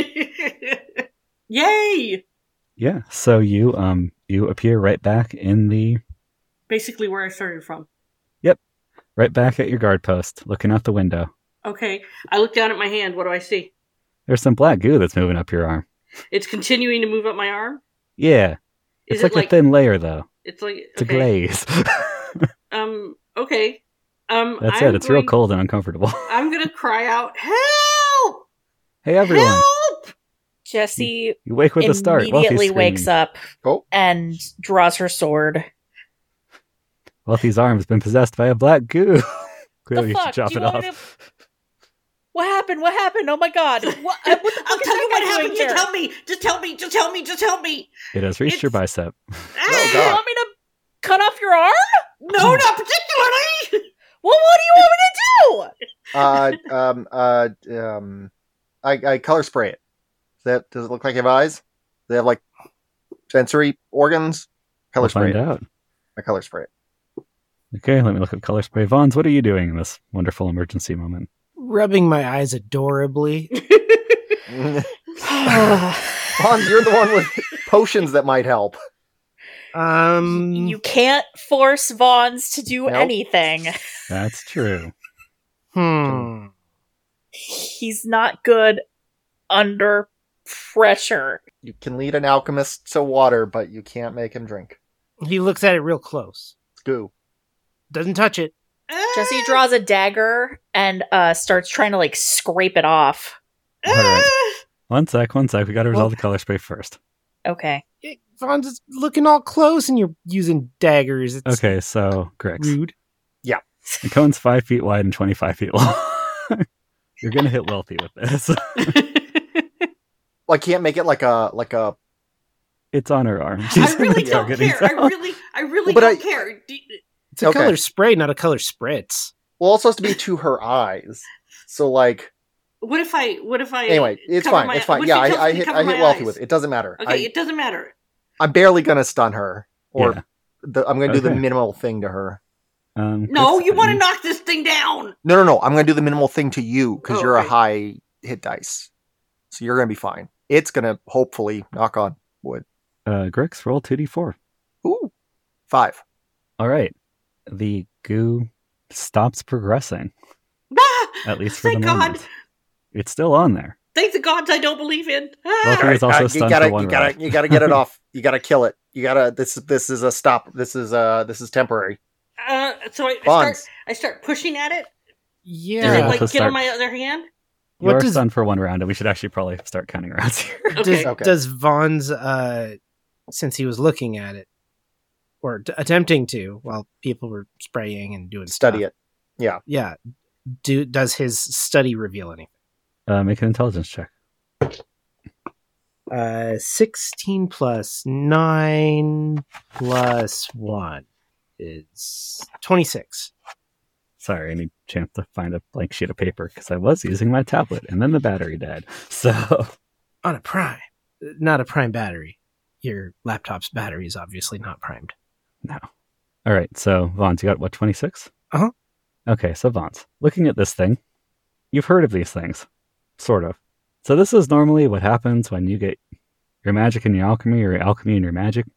Yay! Yeah, so you um you appear right back in the Basically where I started from. right back at your guard post, looking out the window. Okay. I look down at my hand. What do I see? There's some black goo that's moving up your arm. It's continuing to move up my arm? Yeah, Is it's it like, like a thin layer though. It's like It's okay. a glaze. Um okay. Um That's I'm it. It's real going- cold and uncomfortable. I'm gonna cry out, help! Hey everyone, Help! Jesse you wake with a start. immediately Wealthy's wakes screaming. up Oh. and draws her sword. Wealthy's arm has been possessed by a black goo. Clearly, you fuck? should chop Do it you want off. me What happened? What happened? Oh my god! What, what the I'll fuck is tell you that what guy happened. doing Just here? tell me. Just tell me. Just tell me. Just tell me. It has reached your It's- bicep. You God. want me to cut off your arm? No, not particularly. Well, what do you want me to do? Uh, um, uh, um, I, I color spray it. Does that does it look like you have eyes? Do they have like sensory organs? Color We'll spray find it. out. I color spray it. Okay, let me look at color spray. Vons, what are you doing in this wonderful emergency moment? rubbing my eyes adorably. Hans, you're the one with potions that might help. Um, You can't force Vons to do Nope. anything. That's true. hmm. He's not good under pressure. You can lead an alchemist to water, but you can't make him drink. He looks at it real close. It's goo. Doesn't touch it. Jesse draws a dagger and uh, starts trying to like scrape it off. All right. One sec, one sec. We got to resolve the color spray first. Okay. It, Vaughn's is looking all close, and you're using daggers. It's Okay, so Grix. rude. The cone's five feet wide and twenty-five feet long. You're gonna hit Wealthy with this. Well, I can't make it like a like a. It's on her arm. I She's really in the don't targeting care. I zone. really, I really But don't I- care. Do- It's a Okay. color spray, not a color spritz. Well, also has to be to her eyes. So like, What if I? What if I? anyway, it's cover fine. my- it's fine. what if Yeah, she tells I, I me to hit cover I hit my Wealthy eyes? with it. It doesn't matter. Okay, I, it doesn't matter. I'm barely gonna stun her, or Yeah. the, I'm gonna do the Okay. minimal thing to her. Um, No, Grix, you want to you- knock this thing down. No, no, no. I'm gonna do the minimal thing to you because Oh, you're okay. a high hit dice, so you're gonna be fine. It's gonna hopefully knock on wood. Uh, Grix, roll two d four. Ooh, five. All right. The goo stops progressing, Ah, at least for thank the God. moment. It's still on there. Thank the gods I don't believe in. Ah! Wealthy is also Uh, you stunned gotta, for one you gotta, round. you gotta get it off. You gotta kill it. You gotta. This, this is a stop. This is uh, this is temporary. Uh, so I, I start. Bonds. I start pushing at it. Yeah. Does You're it able like to get start- on my other hand? You What are does- stunned for one round, and we should actually probably start counting rounds here. Okay. Does, Okay. does Vaughn's, uh, since he was looking at it, or t- attempting to, while people were spraying and doing Study stuff, it. Yeah. Yeah. Do does his study reveal anything? Uh, make an intelligence check. Uh, sixteen plus nine plus one is twenty-six. Sorry, I need a chance to find a blank sheet of paper because I was using my tablet and then the battery died. So, On a prime, not a prime battery. Your laptop's battery is obviously not primed. No. All right, so Vons, you got what, twenty-six? Uh-huh. Okay, so Vons, looking at this thing, you've heard of these things, sort of. So this is normally what happens when you get your magic and your alchemy, or your alchemy and your magic.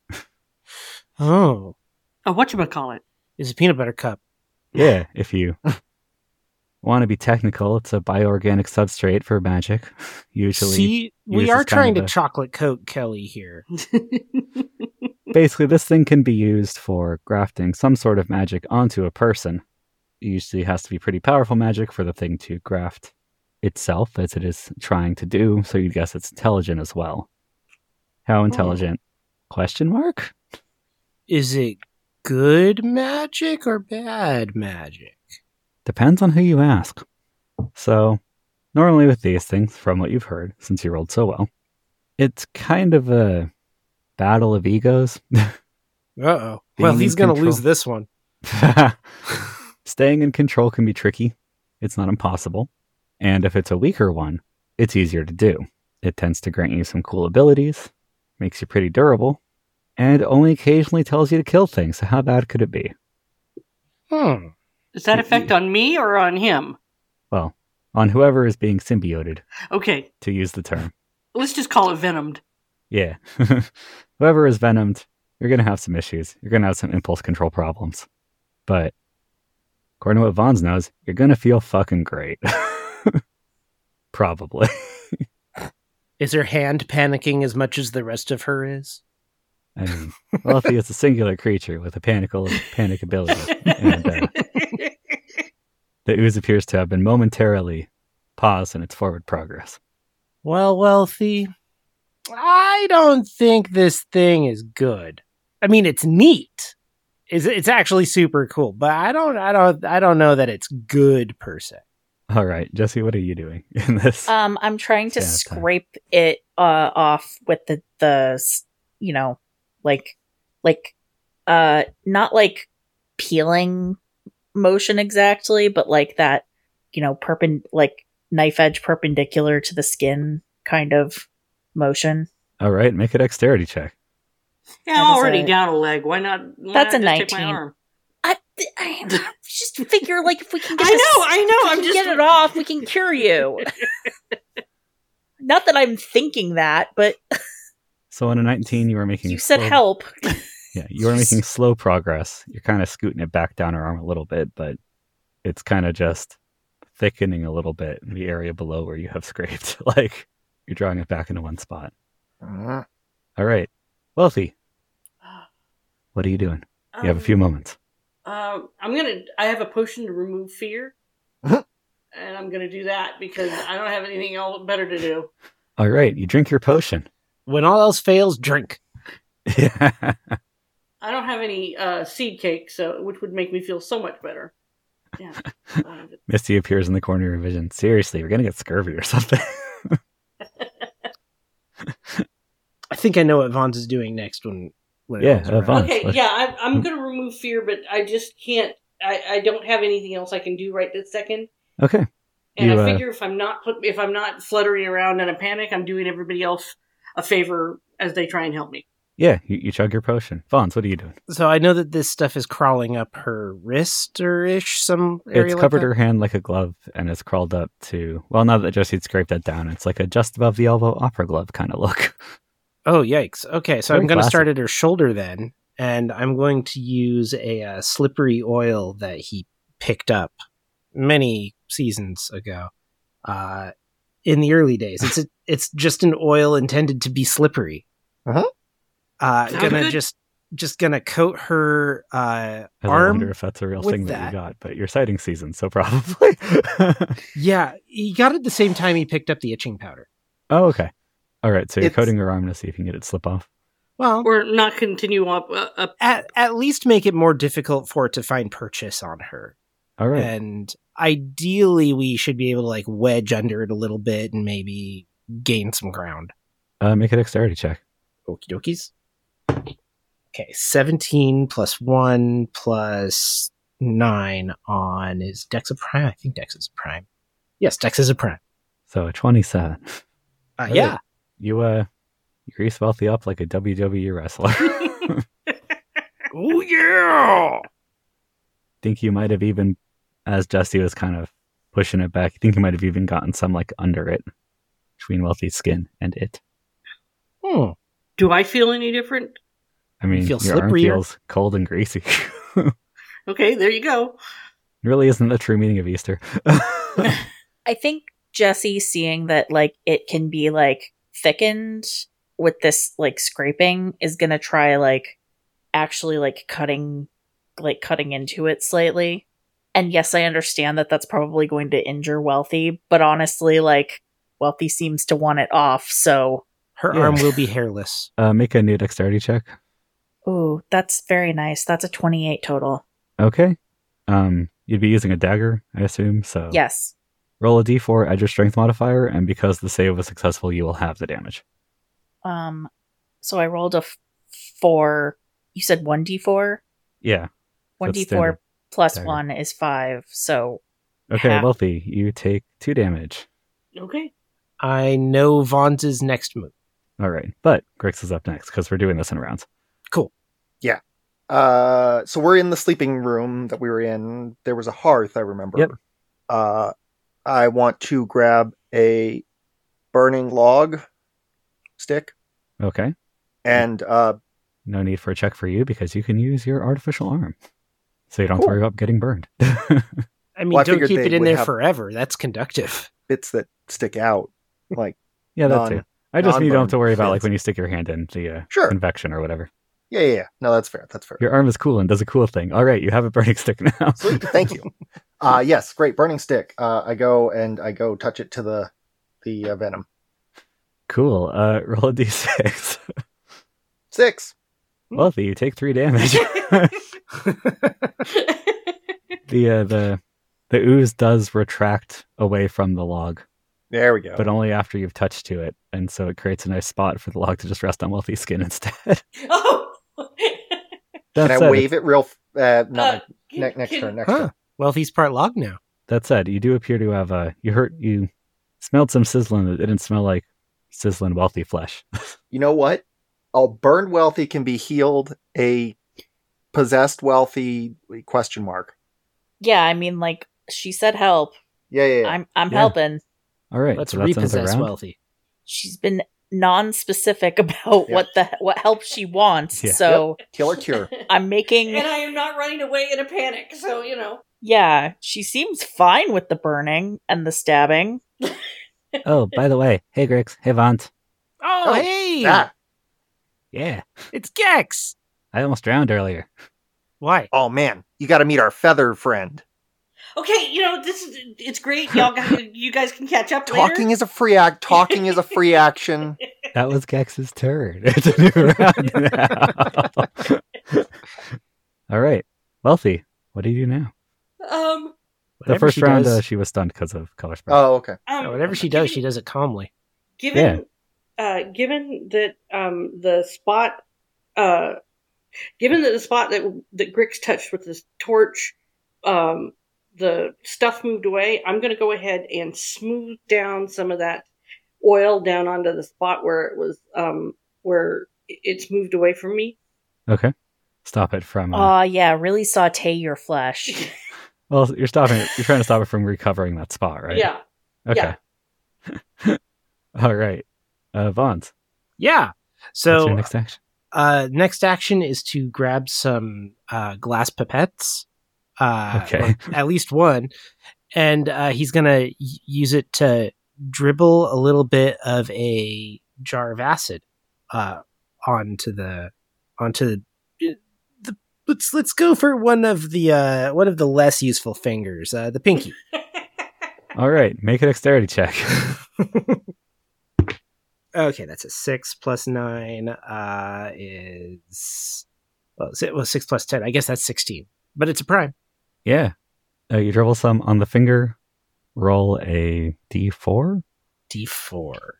Oh, Oh, whatchamacallit? it's a peanut butter cup. Yeah, if you want to be technical, it's a bioorganic substrate for magic. Usually, See, we used are as kind trying of to a- chocolate coat Kelly here. basically, this thing can be used for grafting some sort of magic onto a person. It usually has to be pretty powerful magic for the thing to graft itself, as it is trying to do, so you'd guess it's intelligent as well. How intelligent? Question mark? Is it good magic or bad magic? Depends on who you ask. So, normally with these things, from what you've heard, since you rolled so well, it's kind of a battle of egos. Uh-oh. Being Well, in he's going to control. lose this one. Staying in control can be tricky. It's not impossible. And if it's a weaker one, it's easier to do. It tends to grant you some cool abilities, makes you pretty durable, and only occasionally tells you to kill things. So how bad could it be? Hmm. Does that affect on me or on him? Well, on whoever is being symbioted, Okay, to use the term. let's just call it venomed. Yeah. Whoever is venomed, you're going to have some issues. You're going to have some impulse control problems. But according to what Vons knows, you're going to feel fucking great. Probably. Is her hand panicking as much as the rest of her is? I mean, Wealthy is a singular creature with a panical panic ability. And uh, the ooze appears to have been momentarily paused in its forward progress. Well, Wealthy, I don't think this thing is good. I mean, it's neat. It's, it's actually super cool, but I don't, I don't, I don't know that it's good per se. All right, Jesse, what are you doing in this? Um, I'm trying to Yeah, it's time. scrape it uh, off with the the s- you know, like like uh not like peeling motion exactly, but like that, you know, perpend like knife edge perpendicular to the skin kind of motion. All right, make a dexterity check. Yeah, That I'm is already a- down a leg. Why not? Why That's not a just take my nineteen. arm? I, I just figure like if we can get I this- know, I know. if we I'm can just get it off, we can cure you. Not that I'm thinking that, but So on a nineteen, you were making you said slow- help. Yeah, you were making slow progress. You're kind of scooting it back down her arm a little bit, but it's kind of just thickening a little bit in the area below where you have scraped. Like you're drawing it back into one spot. Uh, All right, Wealthy, what are you doing? You have a few moments. Um, I'm gonna. I have a potion to remove fear, Uh-huh. and I'm gonna do that because I don't have anything else better to do. All right, you drink your potion. When all else fails, drink. Yeah. I don't have any uh, seed cake, so which would make me feel so much better. Yeah. Uh, Misty appears in the corner of your vision. Seriously, you're gonna get scurvy or something. I think I know what Vons is doing next when. when it Yeah, rolls uh, around. Vons. okay, what- yeah, I, I'm gonna remove fear, but I just can't. I, I don't have anything else I can do right this second. Okay. And You, I uh, figure if I'm not put, if I'm not fluttering around in a panic, I'm doing everybody else a favor as they try and help me. Yeah, you, you chug your potion. Vons, what are you doing? So I know that this stuff is crawling up her wrist or ish, some area It's like covered that. her hand like a glove, and it's crawled up to. Well, now that Jesse'd scraped that down, it's like a just above the elbow opera glove kind of look. Oh, yikes. Okay, so Very I'm going to classic. start at her shoulder then, and I'm going to use a uh, slippery oil that he picked up many seasons ago. Uh, in the early days, it's a, it's just an oil intended to be slippery. Uh-huh. Uh, Sounds gonna good. just just gonna coat her uh, I arm. wonder if that's a real with thing that. that. you got, but you're sighting season, so probably. Yeah, he got it the same time he picked up the itching powder. Oh, okay. All right, so you're It's- coating her arm to see if you can get it slip off. Well, Or not continue up. Uh, up. at at least make it more difficult for it to find purchase on her. All right. And ideally, we should be able to like wedge under it a little bit and maybe gain some ground. Uh, make a dexterity check. Okie dokies. Okay, seventeen plus one plus nine on is Dex a prime? I think Dex is a prime. Yes, Dex is a prime. So a twenty-seven. Uh, Right. yeah. You uh, you grease Wealthy up like a W W E wrestler. Ooh, Oh yeah! Think you might have even, as Jesse was kind of pushing it back, you think you might have even gotten some like under it, between Wealthy's skin and it. Hmm. Do I feel any different? I mean, feel your arm slipperier? feels cold and greasy. Okay, there you go. Really isn't the true meaning of Easter. I think Jesse seeing that like it can be like thickened with this like scraping is gonna try like actually like cutting like cutting into it slightly. And yes, I understand that that's probably going to injure Wealthy, but honestly, like Wealthy seems to want it off, so Her Yeah. arm will be hairless. uh, make a new dexterity check. ooh, that's very nice. That's a twenty-eight total. Okay. Um, you'd be using a dagger, I assume. So Yes. roll a d four, add your strength modifier, and because the save was successful, you will have the damage. Um so I rolled a f- four. You said one d four? Yeah. one d That's four standard plus dagger. one is five, so Okay, half. Wealthy, you take two damage. Okay. I know Vaughn's next move. All right, but Grix is up next because we're doing this in rounds. Cool. Uh, so we're in the sleeping room that we were in. There was a hearth, I remember. Yep. Uh, I want to grab a burning log stick Okay. and uh, No need for a check for you because you can use your artificial arm. So you don't have Cool. to worry about getting burned. I mean, Well, I don't figured keep they it in would there have- forever. That's conductive. bits that stick out. Like, yeah, that non- too. I just mean you don't have to worry about like fins. when you stick your hand in the uh, Sure. convection or whatever. yeah, yeah, yeah. No, that's fair. That's fair. Your arm is cool and does a cool thing. All right, you have a burning stick now. Sweet. Thank you. Uh, yes, great. Burning stick. Uh, I go and I go touch it to the the uh, venom. Cool. Uh, roll a d six. Six. Wealthy, you take three damage. the uh, the the ooze does retract away from the log, There we go. but only after you've touched to it, and so it creates a nice spot for the log to just rest on Wealthy's skin instead. Oh. That Can I said, wave it real? F- uh, not Uh, my, ne- next can- turn. Next Huh. turn. Wealthy's part log now. That said, you do appear to have uh, you heard you smelled some sizzling that didn't smell like sizzling Wealthy flesh. You know what? A burned wealthy can be healed. A possessed wealthy question mark. yeah, I mean like she said help. Yeah, yeah, yeah. I'm I'm Yeah. helping. All right, Let's so that's another repossess round. Wealthy. She's been non-specific about Yeah. what the what help she wants. Yeah. So Kill or cure. I'm making And I am not running away in a panic, so you know. yeah, she seems fine with the burning and the stabbing. Oh, by the way, hey Grix, hey Vaunt. Oh, Oh, hey! Ah. Yeah, It's Gex! I almost drowned earlier. Why? Oh man, you got to meet our feather friend. Okay, you know this is it's great. Y'all, got, you guys can catch up Talking later. is a free act. Talking is a free action. That was Gex's turn. It's a new round now. All right, Wealthy, what do you do now? Um, The Whatever first she round, does- uh, she was stunned because of color spread. Oh, okay. um Oh, whatever she does, she does it calmly. Given, uh, given that um the spot, uh, given that the spot that that Grix touched with this torch, um, the stuff moved away. I'm going to go ahead and smooth down some of that oil down onto the spot where it was, um, where it's moved away from me. Okay, stop it from. Uh, Aw, yeah, really saute your flesh. well, you're stopping it. You're trying to stop it from recovering that spot, right? Yeah. Okay. All right, uh, Vaunt. Yeah. What's So, your next action? uh, next action is to grab some uh, glass pipettes. Uh, Okay. or at least one. And uh, he's going to y- use it to dribble a little bit of a jar of acid uh, onto the onto the, the let's let's go for one of the uh, one of the less useful fingers, uh, the pinky. All right, make a dexterity check. Okay, that's a six plus nine uh, is well, si- well, six plus ten. I guess that's sixteen, but it's a prime. Yeah, uh, you dribble some on the finger. Roll a d four. D four.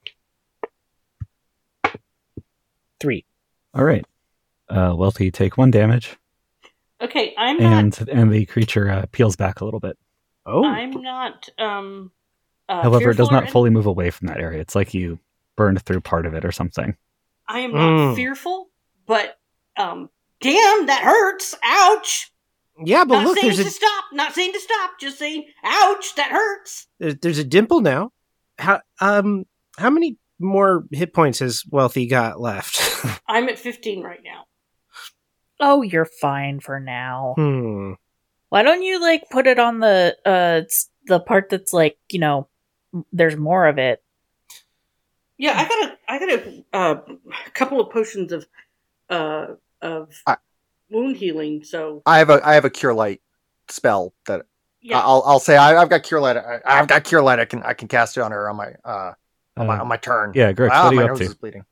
Three. All right. Uh, Wealthy, take one damage, Okay, I'm not. and and the creature uh, peels back a little bit. Oh, I'm not. Um. Uh, However, it does fearful or not fully move away from that area. It's like you burned through part of it or something. I am not Mm. fearful, but um, damn, that hurts. Ouch. Yeah, but Not look, saying there's to a stop. Not saying to stop. Just saying, ouch, that hurts. there's, there's a dimple now. How um how many more hit points has Wealthy got left? I'm at fifteen right now. Oh, you're fine for now. hmm. Why don't you like put it on the uh s- the part that's like, you know, m- there's more of it. Yeah, I got a, I got a uh, couple of potions of, uh, of I- wound healing. So I have a I have a cure light spell that yeah, I'll I'll say I, I've got cure light. I, I've got cure light. I can I can cast it on her on my uh on my Uh, on my turn. yeah, Grix, Ah, what are you my up nose to? is bleeding.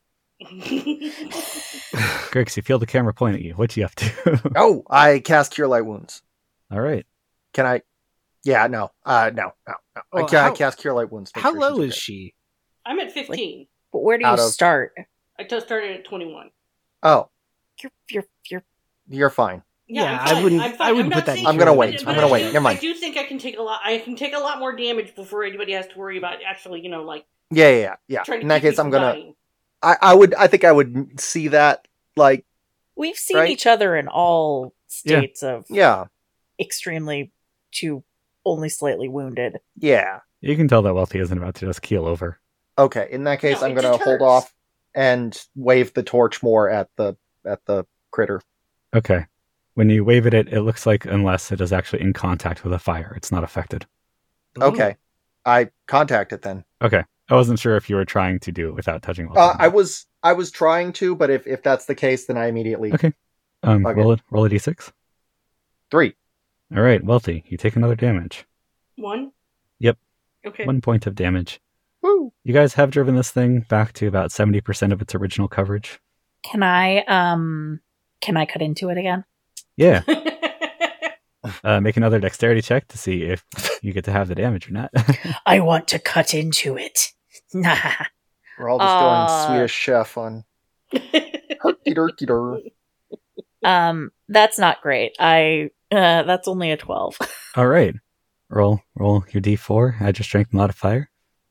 Grix, you feel the camera point at you. What you up to? Oh, I cast cure light wounds. All right. Can I? Yeah, no, uh, no, no, no. Well, I, ca- I how- cast cure light wounds. to make How sure low she's is okay. she? I'm at fifteen. But where do you Out of- start? I just started at twenty-one. Oh, You're you're you're you're fine. Yeah, I'm I fine, wouldn't- I'm fine. I wouldn't I'm put not that in saying- I'm gonna But- wait. but I'm I gonna do- wait. Never mind. I do think I can take a lot. I can take a lot more damage before anybody has to worry about actually, you know, like Yeah, yeah, yeah. yeah. trying to In that keep me case, I'm from gonna. dying. I, I would. I think I would see that. Like, we've seen Right? each other in all Yeah. states of yeah, extremely to only slightly wounded. yeah. You can tell that Wealthy isn't about to just keel over. Okay. In that case, No, I'm it gonna just hold hurts. off and wave the torch more at the at the critter. Okay. When you wave at it, it looks like unless it is actually in contact with a fire, it's not affected. Okay. I contact it then. Okay. I wasn't sure if you were trying to do it without touching Wealthy. Uh, I was I was trying to, but if, if that's the case, then I immediately Okay. Um, Okay. roll it. Roll a d six. three. All right, Wealthy, you take another damage. One. Yep. Okay. One point of damage. Woo. You guys have driven this thing back to about seventy percent of its original coverage. Can I um can I cut into it again? Yeah. Uh, make another dexterity check to see if you get to have the damage or not. I want to cut into it. Nah. We're all just Uh, going Swedish chef on herky durky dur. Um that's not great. I uh that's only a twelve. All right. Roll roll your d four. Add your strength modifier.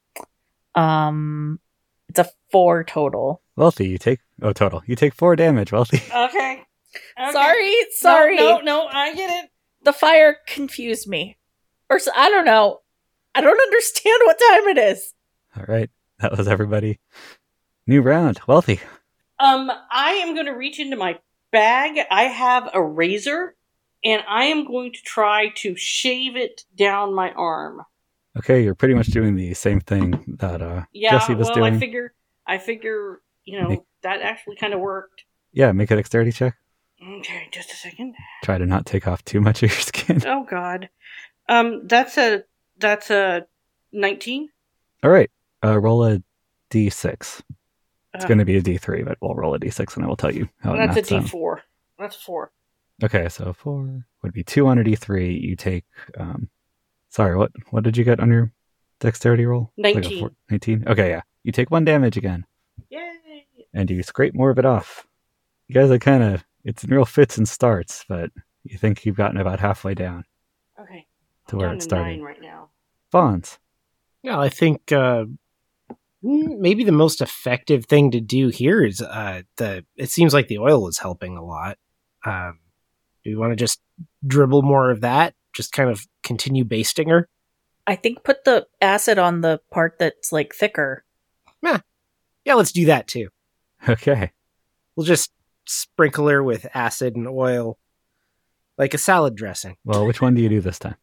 Um it's a four total. Wealthy, you take... Oh, total. You take four damage, Wealthy. okay. Okay. Sorry, sorry. No, no, no, I get it. The fire confused me. Or s I don't know. I don't understand what time it is. All right. That was everybody. New round. Wealthy. Um, I am going to reach into my bag. I have a razor, and I am going to try to shave it down my arm. Okay, you're pretty much doing the same thing that uh, Yeah, Jesse was well, doing. I figure, I figure, you know, Make- that actually kind of worked. Yeah, make a dexterity check. Okay, just a second. Try to not take off too much of your skin. Oh God, um, that's a that's a nineteen. All right. Uh, roll a d six. It's Uh, going to be a d three, but we'll roll a d six and I will tell you how it that's a maths out. D four. That's four. Okay, so four would be two on a d three. You take... Um, sorry, what what did you get on your dexterity roll? Like a Nineteen. four- nineteen? Okay, yeah. You take one damage again, Yay! and you scrape more of it off. You guys are kind of... It's in real fits and starts, but you think you've gotten about halfway down Okay. to I'm where down it to started. nine right now. Fawns. Yeah, I think uh, mm, maybe the most effective thing to do here is uh, the. It seems like the oil is helping a lot. Um, do you want to just dribble more of that? Just kind of continue basting her. I think put the acid on the part that's like thicker. Yeah, let's do that too. Okay. We'll just sprinkle her with acid and oil, like a salad dressing. Well, which one do you do this time?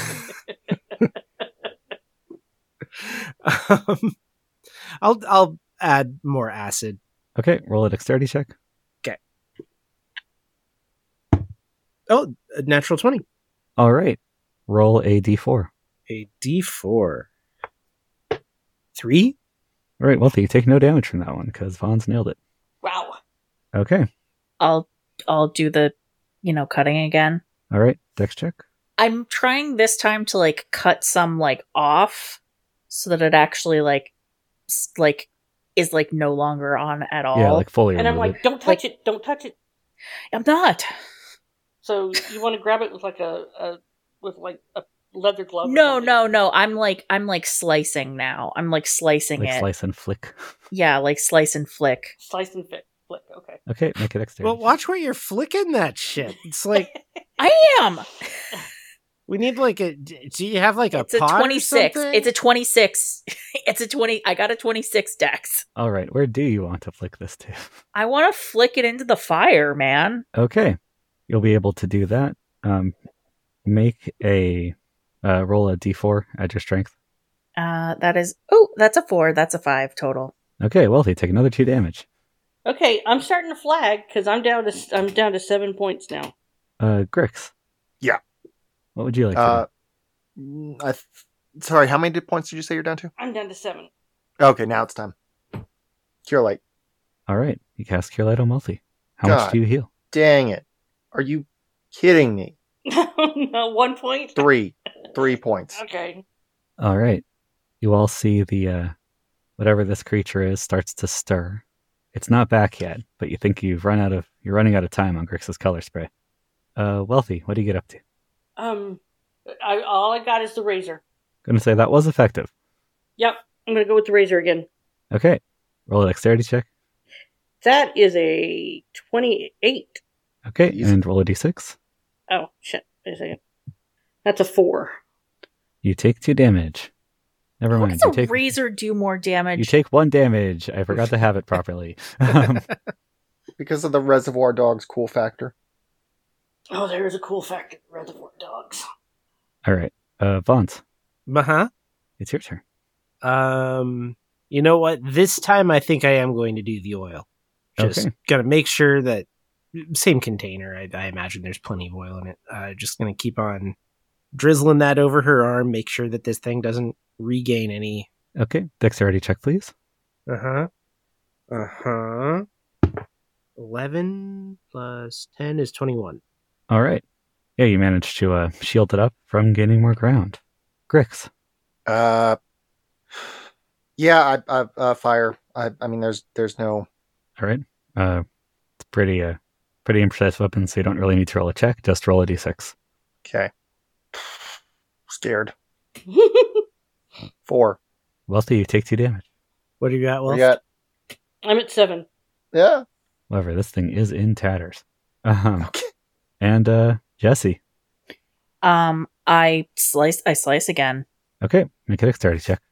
um, I'll I'll add more acid. Okay, roll a dexterity check. Oh, a natural twenty. All right. Roll a d four. A D four. Three. All right, Wealthy, you take no damage from that one because Vaughn's nailed it. Wow. Okay. I'll I'll do the, you know, cutting again. All right, dex check. I'm trying this time to like cut some like off so that it actually like s- like is like no longer on at all. Yeah, like fully And I'm remove like, it. don't touch it, don't touch it. I'm not. So you want to grab it with like a, a with like a leather glove? or No, something. no, no. I'm like I'm like slicing now. I'm like slicing Like it. slice and flick. Yeah, like slice and flick. Slice and fit. flick. Okay. Okay, make it dexterity. Well, watch where you're flicking that shit. It's like I am. we need like a. Do you have like a? It's a pot or twenty-six. something? It's a twenty-six. It's a twenty. I got a twenty-six dex. All right, where do you want to flick this to? I want to flick it into the fire, man. Okay, you'll be able to do that. Um, make a uh, roll a d four at your strength. Uh, that is. Oh, that's a four. That's a five total. Okay, Wealthy, take another two damage. Okay, I'm starting to flag because I'm down to I'm down to seven points now. Uh, Grix. Yeah. What would you like to Uh, mm, I th- sorry, how many points did you say you're down to? I'm down to seven. Okay, now it's time. Cure Light. do? All right, you cast Cure Light on Wealthy. How God. much do you heal? Dang it. Are you kidding me? No, one point. Three. Three points. Okay. All right, you all see the uh, whatever this creature is starts to stir. It's not back yet, but you think you've run out of you're running out of time on Grix's color spray. Uh, Wealthy, what do you get up to? Um, I, all I got is the razor. Gonna say that was effective. Yep, I'm gonna go with the razor again. Okay, roll a dexterity check. That is a twenty-eight. Okay, Easy. and roll a d six. Oh shit! Wait a second. That's a four. You take two damage. Never How mind. does You a take razor do more damage? you take one damage. I forgot to have it properly. Um, Because of the Reservoir Dogs cool factor. Oh, there is a cool fact in Reservoir Dogs. all right, uh, Vaunt, Uh huh. it's your turn. Um, you know what? This time I think I am going to do the oil. Just Okay. gotta make sure that same container. I, I imagine there's plenty of oil in it. Uh, just gonna keep on drizzling that over her arm. Make sure that this thing doesn't regain any. Okay, dexterity check, please. Uh huh. Uh huh. Eleven plus ten is twenty-one. All right. Yeah, you managed to uh, shield it up from gaining more ground. Grix. Uh, yeah, I, I, uh, fire. I, I mean, there's, there's no. All right. Uh, it's pretty, uh, pretty imprecise weapon, so you don't really need to roll a check. Just roll a d six. Okay. Scared. Four. Wealthy, you take two damage. What do you got, Wolf? We got. I'm at seven. Yeah. However, this thing is in tatters. Um, Okay. and uh, Jesse. Um, I slice. I slice again. Okay, make a dexterity check.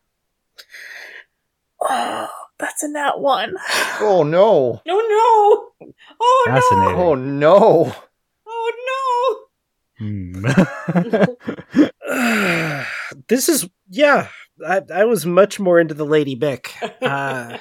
Oh, that's a nat one. Oh no. Oh no! Oh Fascinating. Oh no. no! Oh Hmm. This is yeah. I I was much more into the Lady Bick. Uh,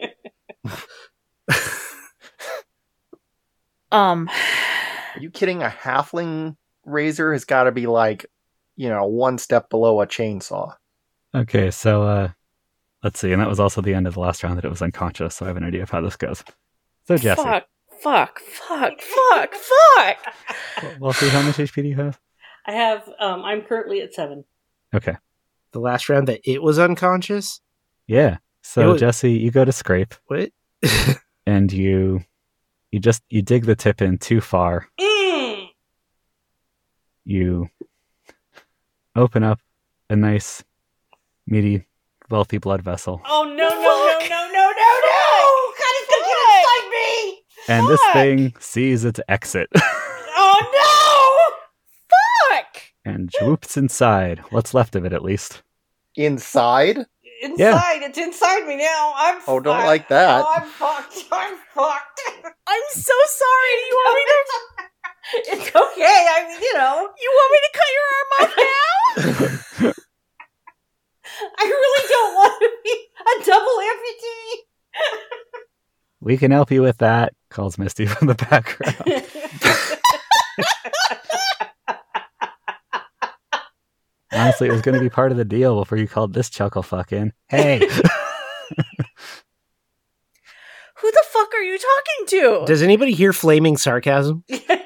Um, Are you kidding? A halfling razor has got to be like, you know, one step below a chainsaw. Okay, so uh, let's see. And that was also the end of the last round that it was unconscious, so I have an idea of how this goes. So, Jesse. fuck, fuck, fuck, fuck, fuck. Wealthy, how much H P do you have? I have. Um, I'm currently at seven. Okay. the last round that it was unconscious. Yeah. It So, was- Jesse, you go to scrape, What? and you you just you dig the tip in too far. Mm. You open up a nice, meaty, wealthy blood vessel, Oh no! No! No! No! No! No! No! God, it's gonna get inside me! and this Fuck. thing sees its exit Oh Fuck. and whoops inside. What's left of it, at least. Inside? no! Inside, it's inside me now. I'm. Oh, don't fucked. like that. Oh, I'm fucked. I'm fucked. I'm so sorry. You want me to? It's okay. I mean, you know, You want me to cut your arm off now? I really don't want to be a double amputee. We can help you with that, calls Misty from the background. Honestly, it was going to be part of the deal before you called this chuckle fuck in. Hey! Who the fuck are you talking to? Does anybody hear flaming sarcasm?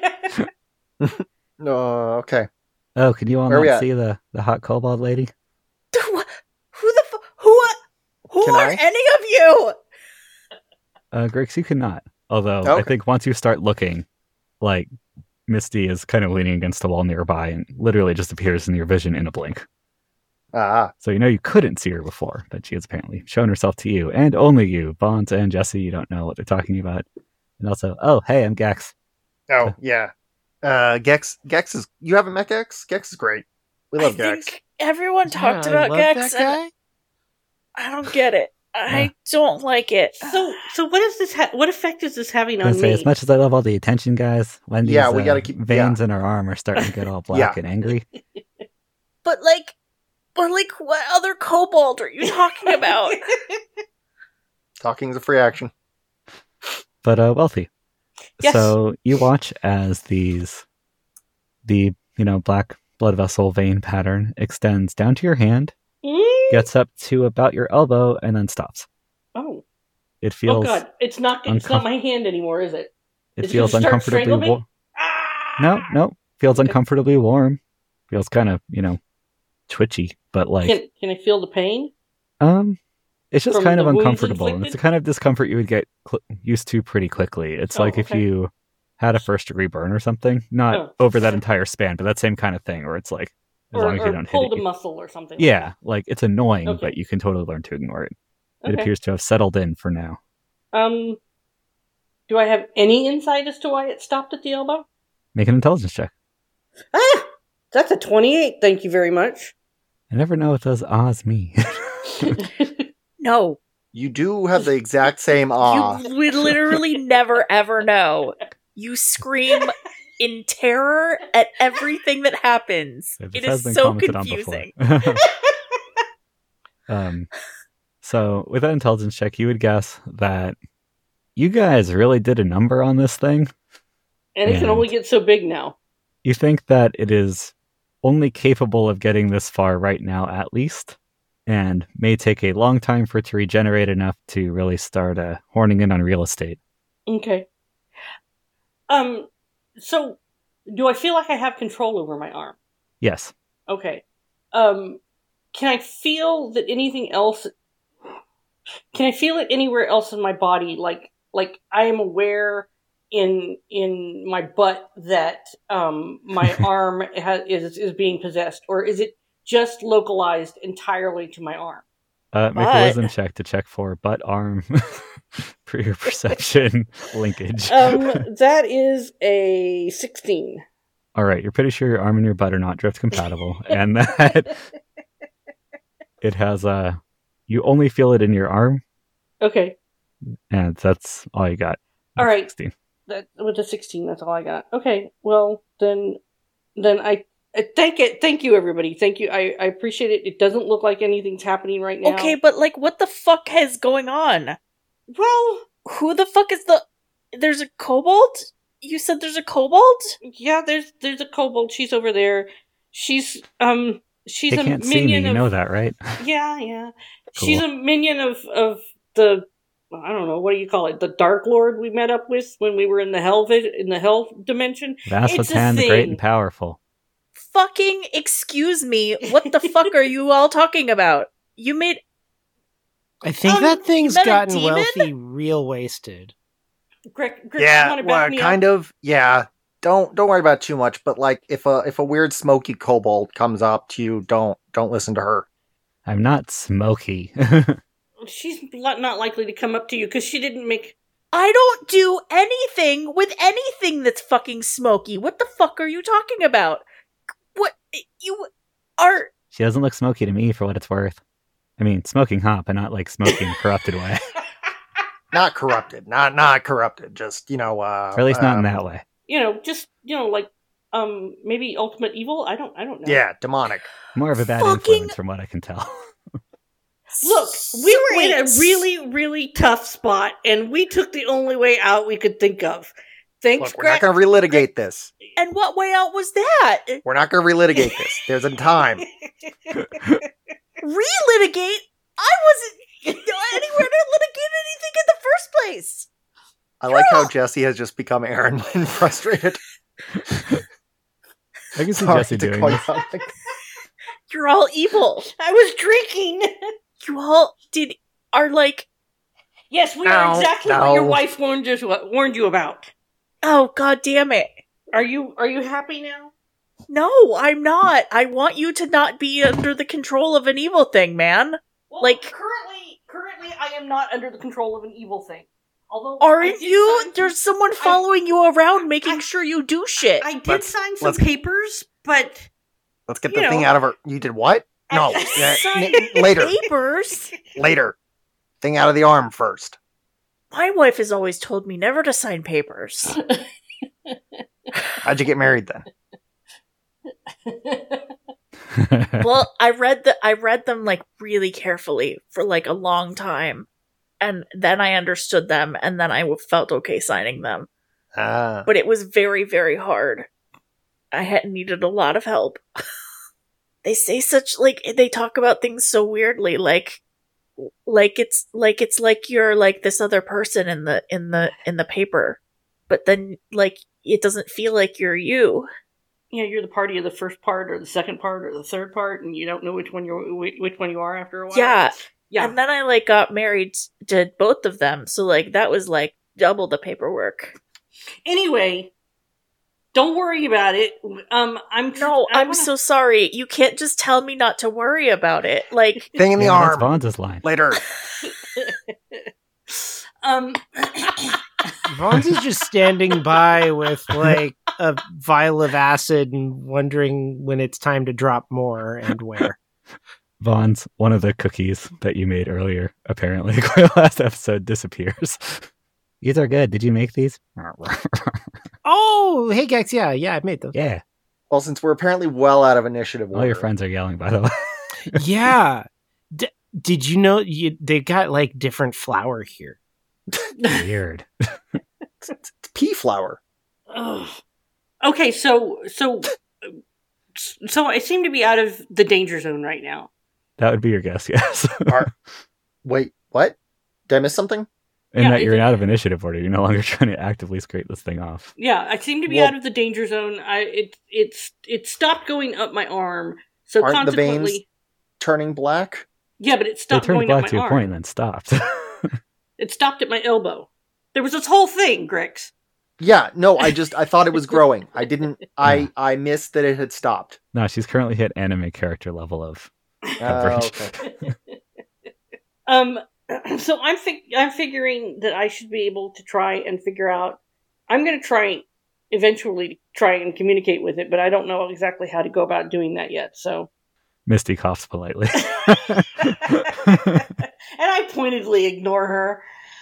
No, okay. Oh, can you all Where we not at? see the, the hot kobold lady? Who the fu- who who Can are I? any of you? Uh, Grix, you cannot. Although, I Okay. think once you start looking, like, Misty is kind of leaning against a wall nearby and literally just appears in your vision in a blink. Ah, So you know you couldn't see her before, but she has apparently shown herself to you, and only you. Bonds and Jesse, you don't know what they're talking about. And also, oh, hey, I'm Gex. Oh, yeah. Uh, Gex, Gex is, you haven't met Gex? Gex is great. We love I Gex. think everyone talked Yeah, I about love Gex, that and guy. I don't get it. I Yeah. don't like it. So, so what is this? Ha- what effect is this having I was on gonna say, me? as much as I love all the attention, guys, Wendy's Yeah, we uh, gotta keep- veins in her arm are starting to get all black Yeah. and angry. But like, but like, what other kobold are you talking about? Talking's a free action. But uh, Wealthy. Yes. So you watch as these, the you know black blood vessel vein pattern extends down to your hand, Mm? gets up to about your elbow, and then stops. Oh, It oh feels God! It's not. It's not my hand anymore, is it? it is it feels gonna start uncomfortably strangling me? warm. Ah! No, no, feels Okay. uncomfortably warm. Feels kind of you know twitchy, but like Can Can I feel the pain? um, it's just From kind the of wounds uncomfortable, and it's the inflicted? kind of discomfort you would get cl- used to pretty quickly. It's Oh, like if okay. you had a first degree burn or something, not Oh. over that entire span, but that same kind of thing, where it's like as Or, long as you or don't hit pulled it, a you- muscle or something. yeah, like it's annoying, Okay. but you can totally learn to ignore it. It Okay. appears to have settled in for now. Um. Do I have any insight as to why it stopped at the elbow? Make an intelligence check. Ah, that's a twenty-eight. Thank you very much. I never know what those ahs mean. No, You do have the exact same ah. you would literally never ever know. You scream in terror at everything that happens. This It has is been so commented on confusing. before. um, so with that intelligence check, you would guess that you guys really did a number on this thing. And it can And- only get so big now. You think that it is only capable of getting this far right now, at least, and may take a long time for it to regenerate enough to really start uh, horning in on real estate. Okay. Um. So, do I feel like I have control over my arm? Yes. Okay. Um. Can I feel that anything else? Can I feel it anywhere else in my body? Like, like I am aware in in my butt that um my arm ha- is is being possessed, or is it just localized entirely to my arm? Uh, make But- a wisdom check to check for butt arm for your perception linkage. Um, that is a sixteen. All right, you're pretty sure your arm and your butt are not drift compatible, and that it has a. Uh, you only feel it in your arm, Okay. and that's all you got. All That's right. sixteen. That with a sixteen, that's all I got. Okay, well then, then I, I thank it. Thank you, everybody. Thank you. I, I appreciate it. It doesn't look like anything's happening right now. Okay, but like, what the fuck is going on? Well, Who the fuck is the? There's a kobold. You said there's a kobold. yeah. There's there's a kobold. She's over there. She's um she's They a can't see me. minion You of know that, right? yeah yeah. Cool. She's a minion of of the. I don't know, what do you call it? The Dark Lord we met up with when we were in the hell vi- in the hell dimension. That's It's a Vatan, the great thing. and powerful. Fucking excuse me. What the fuck are you all talking about? You made I think Um, that thing's you met a gotten demon? wealthy real wasted. Greg, Greg, you Yeah, want to well, back me kind up? of. Yeah, don't don't worry about it too much. But like, if a if a weird smoky kobold comes up to you, don't don't listen to her. I'm not smoky. She's li- not likely to come up to you because she didn't make. I don't do anything with anything that's fucking smoky. What the fuck are you talking about? What you are? She doesn't look smoky to me, for what it's worth. I mean, smoking hot, but not like smoking corrupted way. Not corrupted. Not not corrupted. Just you know. Uh, Or at least not in um, that way. You know, just you know, like um, maybe ultimate evil. I don't. I don't know. Yeah, demonic. More of a bad fucking- influence from what I can tell. Look, we were in a Wait. really, really tough spot, and we took the only way out we could think of. Thanks, Look, we're not Greg. going to relitigate this. And what way out was that? We're not going to relitigate this. There's a time. Relitigate? I wasn't anywhere to litigate anything in the first place. I like how Jesse has just become Aaron when frustrated. I can see Sorry Jesse to doing call you this. out like- You're all evil. I was drinking. You all did are like. Yes, we are No, exactly what your no. wife warned us warned you about. Oh god damn it! Are you Are you happy now? No, I'm not. I want you to not be under the control of an evil thing, man. Well, Like- currently, currently, I am not under the control of an evil thing. Although I Aren't did you? sign There's some- someone I- following you around making I- sure you do shit. I did Let's- sign some let's- papers, but Let's get You the thing know. out of her. You did what? No. I- yeah, Sign n- later. Papers? Later. Thing out of the arm first. My wife has always told me never to sign papers. How'd you get married then? Well, I read the I read them like really carefully for like a long time, and then I understood them, and then I w- felt okay signing them. Ah. But it was very, very hard. I had needed a lot of help. They say such like they talk about things so weirdly, like like it's like it's like you're like this other person in the in the in the paper, but then like it doesn't feel like you're you. you know, you're the party of the first part or the second part or the third part, and you don't know which one you're whi- which one you are after a while. Yeah. yeah. And then I like got married to both of them, so like that was like double the paperwork. Anyway, don't worry about it. Um, I'm No, I I'm wanna- so sorry. You can't just tell me not to worry about it. Like Thing in the Yeah, that's arm. Vaughn's line. Later. um. Vaughn's is just standing by with like a vial of acid and wondering when it's time to drop more and where. Vaughn's, one of the cookies that you made earlier, apparently, last episode, disappears. These are good. Did you make these? Oh, hey Gex, yeah, yeah, I made those. Yeah. Well, since we're apparently well out of initiative order. All your friends are yelling, by the way. Yeah. D- did you know you they got like different flour here? Weird. It's, it's pea flour. Ugh. Okay, so so so I seem to be out of the danger zone right now. That would be your guess, yes. Are- Wait, what? Did I miss something? And Yeah, that you're if- out of initiative order. You're no longer trying to actively scrape this thing off. Yeah, I seem to be Well- out of the danger zone. I it it's it stopped going up my arm. So Aren't the consequently, veins turning black? yeah, but it They stopped turned going black up to my your arm. point and then stopped. It stopped at my elbow. There was this whole thing, Grix. Yeah, no, I just I thought it was growing. I didn't I I missed that it had stopped. No, she's currently hit anime character level of Oh, coverage. okay. Um, so I'm fig- I'm figuring that I should be able to try and figure out. I'm going to try eventually try and communicate with it, but I don't know exactly how to go about doing that yet. So, Misty coughs politely. and I pointedly ignore her.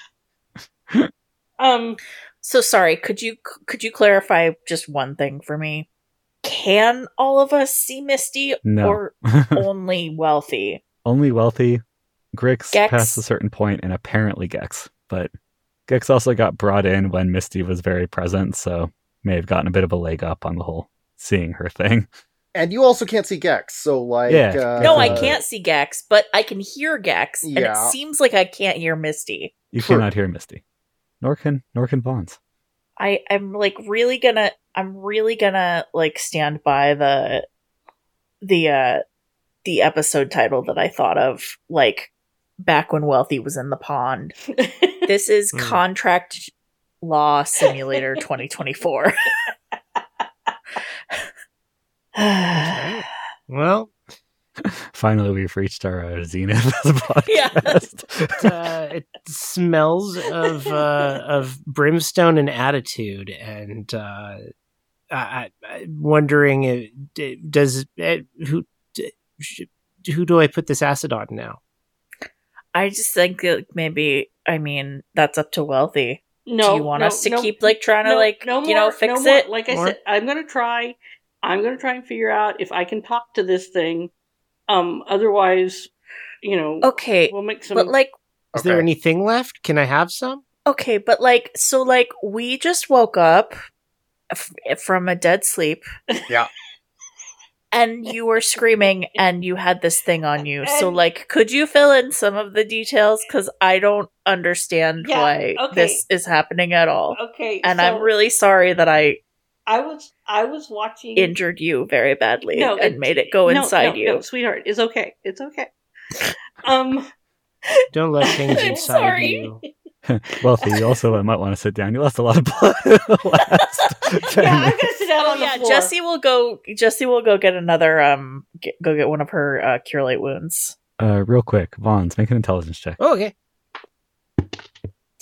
Um, so sorry, could you could you clarify just one thing for me? Can all of us see Misty No. or only Wealthy? Only Wealthy, Grix Gex. past a certain point, and apparently Gex. But Gex also got brought in when Misty was very present, so may have gotten a bit of a leg up on the whole seeing her thing. And you also can't see Gex, so like Yeah. uh, No, I can't see Gex, but I can hear Gex, and it Yeah. seems like I can't hear Misty. You True. cannot hear Misty. Nor can nor can Vaughn's. I I'm like really gonna I'm really gonna like stand by the the uh the episode title that I thought of like back when Wealthy was in the pond. This is Hmm. Contract Law Simulator twenty twenty-four. Well, Finally, we've reached our uh, zenith as a podcast. it, uh, it smells of uh, of brimstone and attitude, and uh, I, I'm wondering, if, d- does it, who d- sh- who do I put this acid on now? I just think that maybe I mean that's up to Wealthy. no, Do you want no, us to no, keep like trying to no, like no you know more, fix no more. it? Like I More? said, I'm going to try. I'm going to try and figure out if I can talk to this thing. Um, otherwise, you know, Okay, we'll make some. but like Is there Okay. anything left? Can I have some? okay, but like so like we just woke up f- from a dead sleep. Yeah. And you were screaming and you had this thing on you. So And- like could you fill in some of the details cuz I don't understand Yeah, why okay. this is happening at all. okay, And so I'm really sorry that I I was I was watching. injured you very badly No, and it- made it go no, inside no, you. no, sweetheart. It's okay. It's okay. Um. Don't let things I'm inside sorry. you. Wealthy, you also might want to sit down. You lost a lot of blood in the last ten Yeah, I'm minutes. gonna sit down Oh on the yeah, floor. Jessie will go Jessie will go get another um get, go get one of her uh, cure light wounds. Uh, real quick, Vaughn's, make an intelligence check. Oh, okay.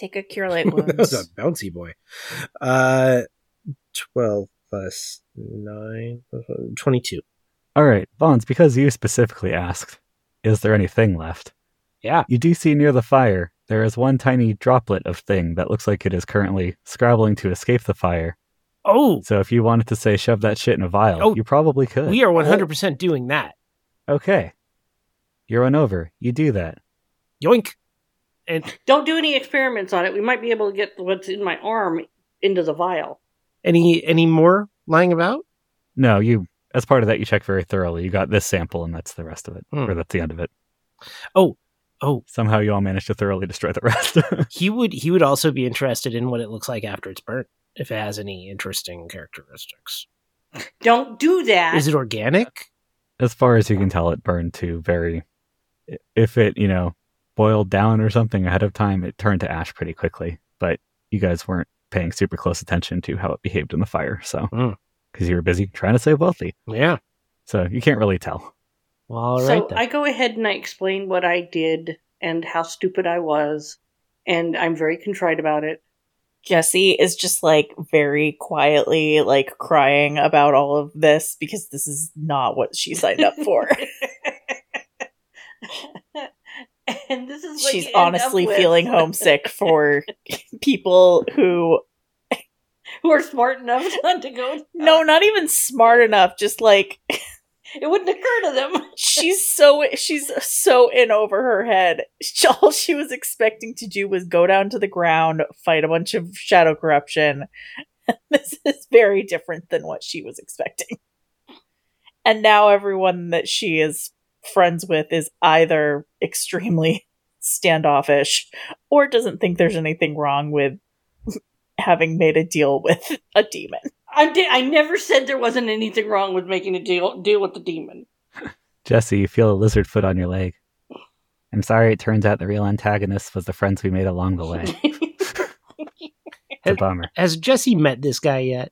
Take a cure light That was wounds. a bouncy boy. Uh, twelve plus nine, twenty-two. All right, Vons, because you specifically asked, is there anything left? Yeah. You do see near the fire, there is one tiny droplet of thing that looks like it is currently scrabbling to escape the fire. Oh, So if you wanted to say shove that shit in a vial, Oh, you probably could. we are one hundred percent doing that. Okay. You're on over. You do that. Yoink. And Don't do any experiments on it. We might be able to get what's in my arm into the vial. any any more lying about? No, you, as part of that, you check very thoroughly. You got this sample, and that's the rest of it. Hmm. Or that's the end of it. Oh, oh, Somehow you all managed to thoroughly destroy the rest. he would he would also be interested in what it looks like after it's burnt, if it has any interesting characteristics. Don't do that. Is it organic? As far as you can tell, it burned to very... If it, you know, boiled down or something ahead of time, it turned to ash pretty quickly. But you guys weren't paying super close attention to how it behaved in the fire, so... Mm. Because you were busy trying to save Wealthy. Yeah. So you can't really tell. Well, all so right then. I go ahead and I explain what I did and how stupid I was, and I'm very contrite about it. Jesse is just like very quietly like crying about all of this because this is not what she signed up for. And this is what She's you end up honestly with. feeling homesick for people who who are smart enough not to go. no, not even smart enough, just like It wouldn't occur to them. she's so she's so in over her head. She- All she was expecting to do was go down to the ground, fight a bunch of shadow corruption. This is very different than what she was expecting. And now everyone that she is friends with is either extremely standoffish or doesn't think there's anything wrong with having made a deal with a demon. I did. I never said there wasn't anything wrong with making a deal deal with the demon. Jesse, you feel a lizard foot on your leg. I'm sorry, it turns out the real antagonist was the friends we made along the way. It's a bummer. Has Jesse met this guy yet?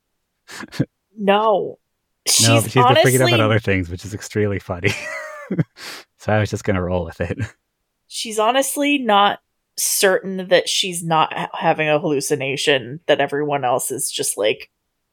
No. She's, no, but she's honestly, been freaking out about other things, which is extremely funny. So I was just going to roll with it. she's honestly not certain that she's not ha- having a hallucination, that everyone else is just like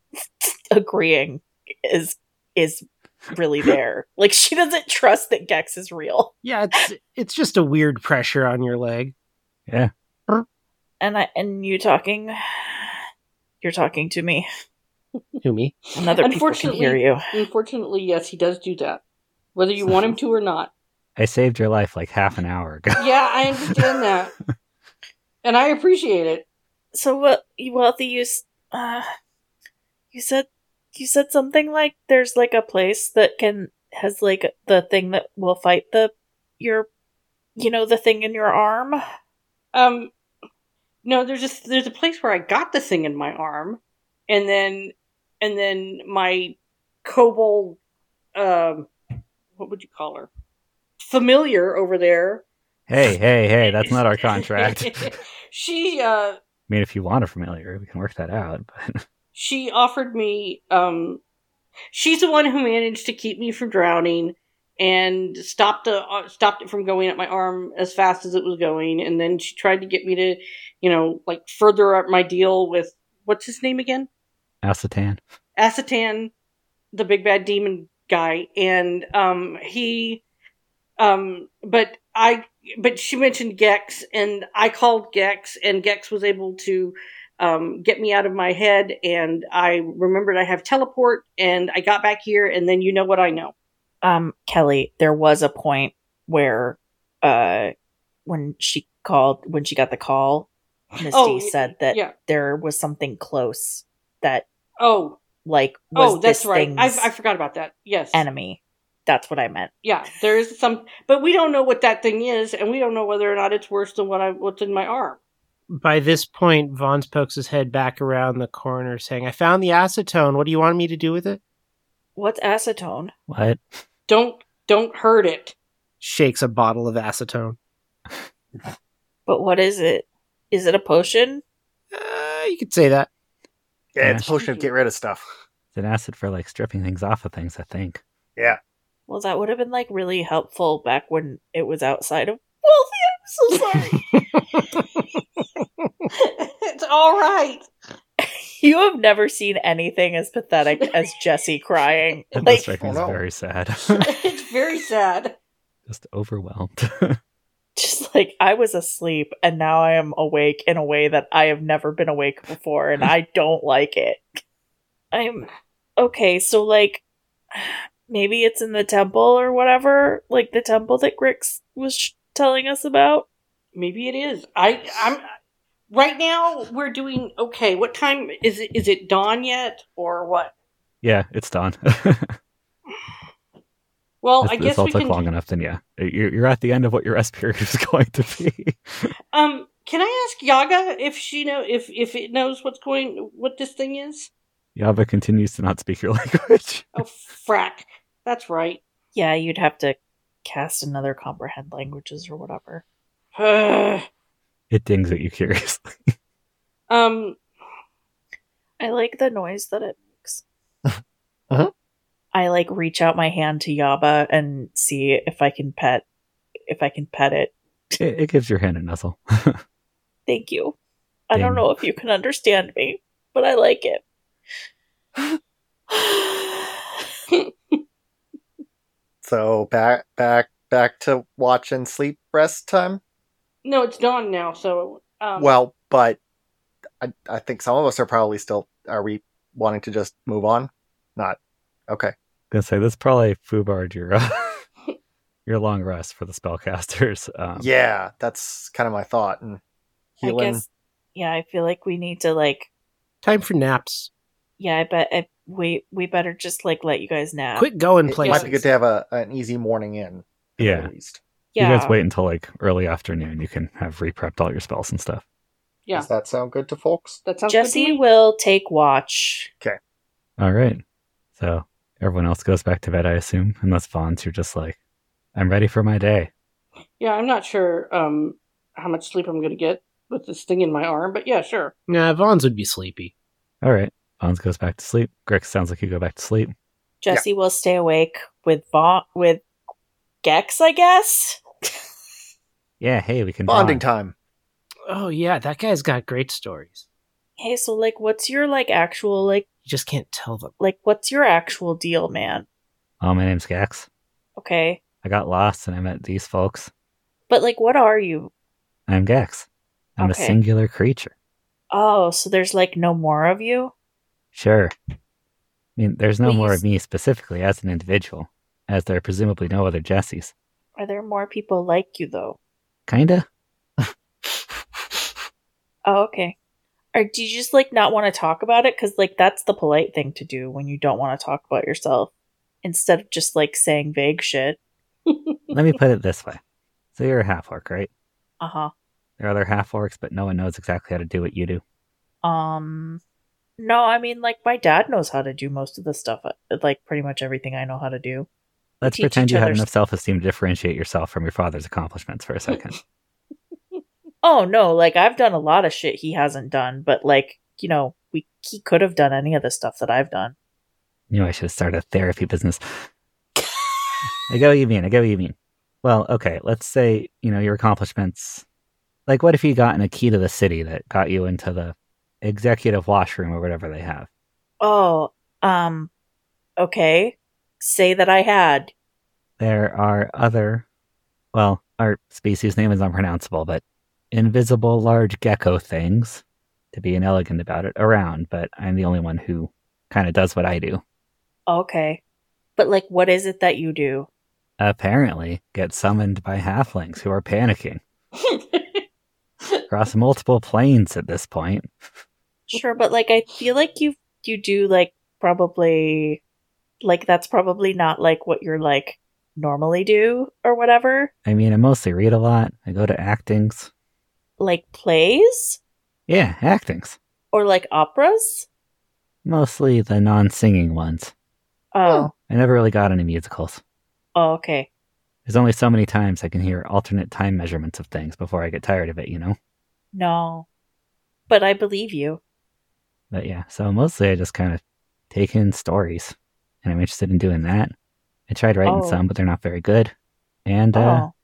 agreeing is is really there. Like she doesn't trust that Gex is real. Yeah, it's it's just a weird pressure on your leg. Yeah. And I and you talking you're talking to me. Who, me? And other people can hear you. Unfortunately, yes, he does do that, whether you want him to or not. I saved your life like half an hour ago. Yeah, I understand that, and I appreciate it. So what you wealthy you s- uh you said you said something like there's like a place that can has like the thing that will fight the your you know the thing in your arm. Um, no, there's just there's a place where I got the thing in my arm, and then and then my kobold, um, what would you call her? Familiar over there. Hey, hey, hey, that's not our contract. I she uh mean, if you want a familiar, we can work that out. But she offered me um she's the one who managed to keep me from drowning and stopped the uh, stopped it from going up my arm as fast as it was going, and then she tried to get me to, you know, like further up my deal with what's his name again? Acetan. Acetan, the big bad demon guy, and um he um but I but she mentioned Gex, and I called Gex, and Gex was able to um get me out of my head, and I remembered I have teleport, and I got back here, and then you know what I know. Um, Kelly, there was a point where, uh, when she called, when she got the call, Misty Oh, said that yeah. there was something close that, Oh, like, was oh, that's this right. I, thing's I forgot about that. Yes. enemy. That's what I meant. Yeah, there is some, but we don't know what that thing is, and we don't know whether or not it's worse than what I what's in my arm. By this point, Vons pokes his head back around the corner, saying, "I found the acetone. What do you want me to do with it?" What's acetone? What? Don't don't hurt it. Shakes a bottle of acetone. But what is it? Is it a potion? Uh, you could say that. Yeah, it's a Yeah. potion to get rid of stuff. It's an acid for like stripping things off of things, I think. Yeah. Well, that would have been like really helpful back when it was outside of Wealthy. I'm So sorry. It's all right. You have never seen anything as pathetic as Jesse crying. That Like, does strike me Oh, as no. very sad. It's very sad. Just overwhelmed. just like I was asleep and now I am awake in a way that I have never been awake before, and I don't like it. I'm okay, so like maybe it's in the temple or whatever, like the temple that Grix was sh- telling us about. Maybe it is. I I'm right now we're doing okay. What time is it? Is it dawn yet or what? Yeah, it's done. Well, this, I this guess all we took can. long enough, then yeah. You're, you're at the end of what your rest period is going to be. Um, can I ask Yaga if she know if if it knows what's going what this thing is? Yava continues to not speak your language. Oh, frack. That's right. Yeah, you'd have to cast another comprehend languages or whatever. It dings at you curiously. um, I like the noise that it makes. Uh-huh. I like reach out my hand to Yaba and see if I can pet if I can pet it. It, it gives your hand a nuzzle. Thank you. I don't Ding. know if you can understand me, but I like it. So back back back to watch and sleep rest time. no, it's dawn now. So, um, Well, but I I think some of us are probably still. Are we wanting to just move on? Not okay. Gonna say this probably foobarred your uh, your long rest for the spellcasters. Um, Yeah, that's kind of my thought. And I healing. guess yeah, I feel like we need to like Time for naps. yeah, I bet I, we we better just like let you guys nap. Quit going It places. might be good to have a an easy morning in. At Yeah. the least. Yeah. You guys wait until like early afternoon. You can have re-prepped all your spells and stuff. yeah, Does that sound good to folks? that sounds good to Jesse me. will take watch. All right. So everyone else goes back to bed, I assume, unless Vaughn's, you're just like, I'm ready for my day. Yeah, I'm not sure um how much sleep I'm gonna get with this thing in my arm, but yeah, sure. Nah, Vaughn's would be sleepy. All right. Vaughn's goes back to sleep. Grix, sounds like you go back to sleep. Jesse will stay awake with Vaughn with Gex, I guess. Yeah, hey, we can Bonding bond. time. Oh yeah, that guy's got great stories. Hey, so like what's your like actual like You just can't tell them. like what's your actual deal, man? Oh, my name's Gax. Okay. I got lost and I met these folks. But like what are you? I'm Gax. I'm Okay. a singular creature. Oh, so there's like no more of you? Sure. I mean, there's no Well, you more s- of me specifically as an individual, as there are presumably no other Jessies. Are there more people like you though? Kinda? Oh, okay. Or do you just like not want to talk about it? Because like that's the polite thing to do when you don't want to talk about yourself, instead of just like saying vague shit. Let me put it this way. So you're a half-orc, right? Uh huh. There are other half-orcs, but no one knows exactly how to do what you do. Um, no, I mean like my dad knows how to do most of the stuff, uh, like pretty much everything I know how to do. Let's teach pretend each you have other enough s- self-esteem to differentiate yourself from your father's accomplishments for a second. Oh no, like I've done a lot of shit he hasn't done, but like you know, we he could have done any of the stuff that I've done. You know, I should have started a therapy business. I get what you mean. I get what you mean. Well, okay, let's say, you know, your accomplishments. Like, what if you got in a key to the city that got you into the executive washroom or whatever they have? Oh, um, okay. Say that I had. There are other, well, our species name is unpronounceable, but invisible large gecko things, to be inelegant about it, around, but I'm the only one who kind of does what I do. Okay, but like, what is it that you do? Apparently, get summoned by halflings who are panicking across multiple planes at this point. Sure, but like, I feel like you you do like probably like that's probably not like what you're like normally do or whatever. I mean, I mostly read a lot. I go to actings. Like plays Yeah, actings. or like operas. Mostly the non-singing ones. Oh, I never really got any musicals. oh, okay. There's only so many times I can hear alternate time measurements of things before I get tired of it, you know? No, but I believe you. But yeah, so mostly I just kind of take in stories. And I'm interested in doing that. I tried writing Oh. some, but they're not very good. And uh, Oh,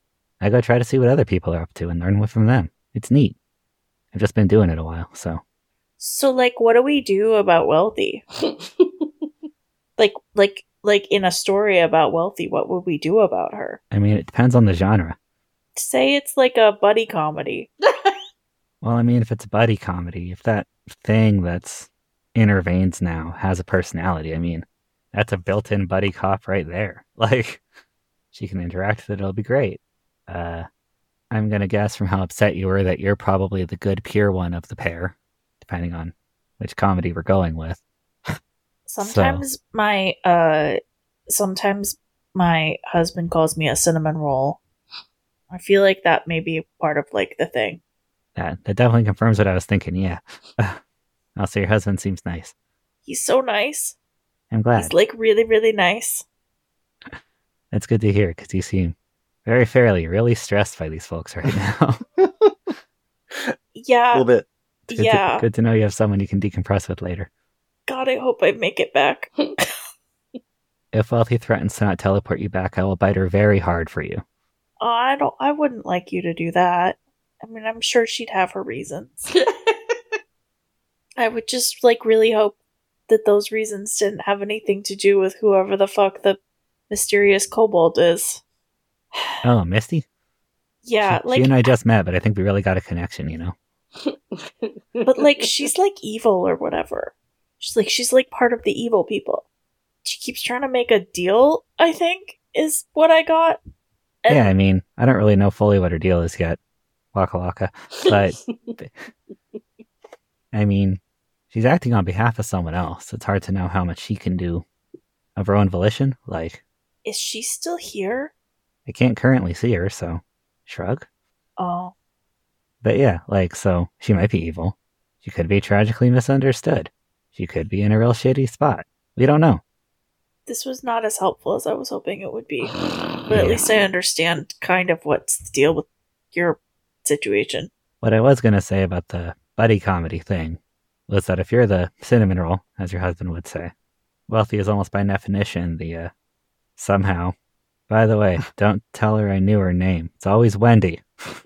I go try to see what other people are up to and learn from them. It's neat. I've just been doing it a while, so. So, like, what do we do about Wealthy? like, like, like in a story about Wealthy, what would we do about her? I mean, it depends on the genre. Say it's like a buddy comedy. Well, I mean, if it's a buddy comedy, if that thing that's in her veins now has a personality, I mean, that's a built-in buddy cop right there. Like, she can interact with it, it'll be great. Uh, I'm gonna guess from how upset you were that you're probably the good, pure one of the pair, depending on which comedy we're going with. Sometimes so. my, uh, sometimes my husband calls me a cinnamon roll. I feel like that may be part of, like, the thing. That, that definitely confirms what I was thinking, yeah. Also, your husband seems nice. He's so nice. I'm glad. He's, like, really, really nice. That's good to hear, because you seem very fairly, really stressed by these folks right now. Yeah. A little bit. Good yeah. To, good to know you have someone you can decompress with later. God, I hope I make it back. If Wealthy threatens to not teleport you back, I will bite her very hard for you. Oh, I don't. I wouldn't like you to do that. I mean, I'm sure she'd have her reasons. I would just, like, really hope that those reasons didn't have anything to do with whoever the fuck the mysterious kobold is. Oh, Misty? Yeah, she, like... She and I just met, but I think we really got a connection, you know? But, like, she's, like, evil or whatever. She's, like, she's, like, part of the evil people. She keeps trying to make a deal, I think, is what I got. And yeah, I mean, I don't really know fully what her deal is yet. Waka waka. But, I mean, she's acting on behalf of someone else. It's hard to know how much she can do of her own volition. Like, is she still here? I can't currently see her, so shrug. Oh. But yeah, like, so she might be evil. She could be tragically misunderstood. She could be in a real shitty spot. We don't know. This was not as helpful as I was hoping it would be. But Yeah. at least I understand kind of what's the deal with your situation. What I was going to say about the buddy comedy thing was that if you're the cinnamon roll, as your husband would say, Wealthy is almost by definition the, uh, somehow. By the way, don't tell her I knew her name. It's always Wendy.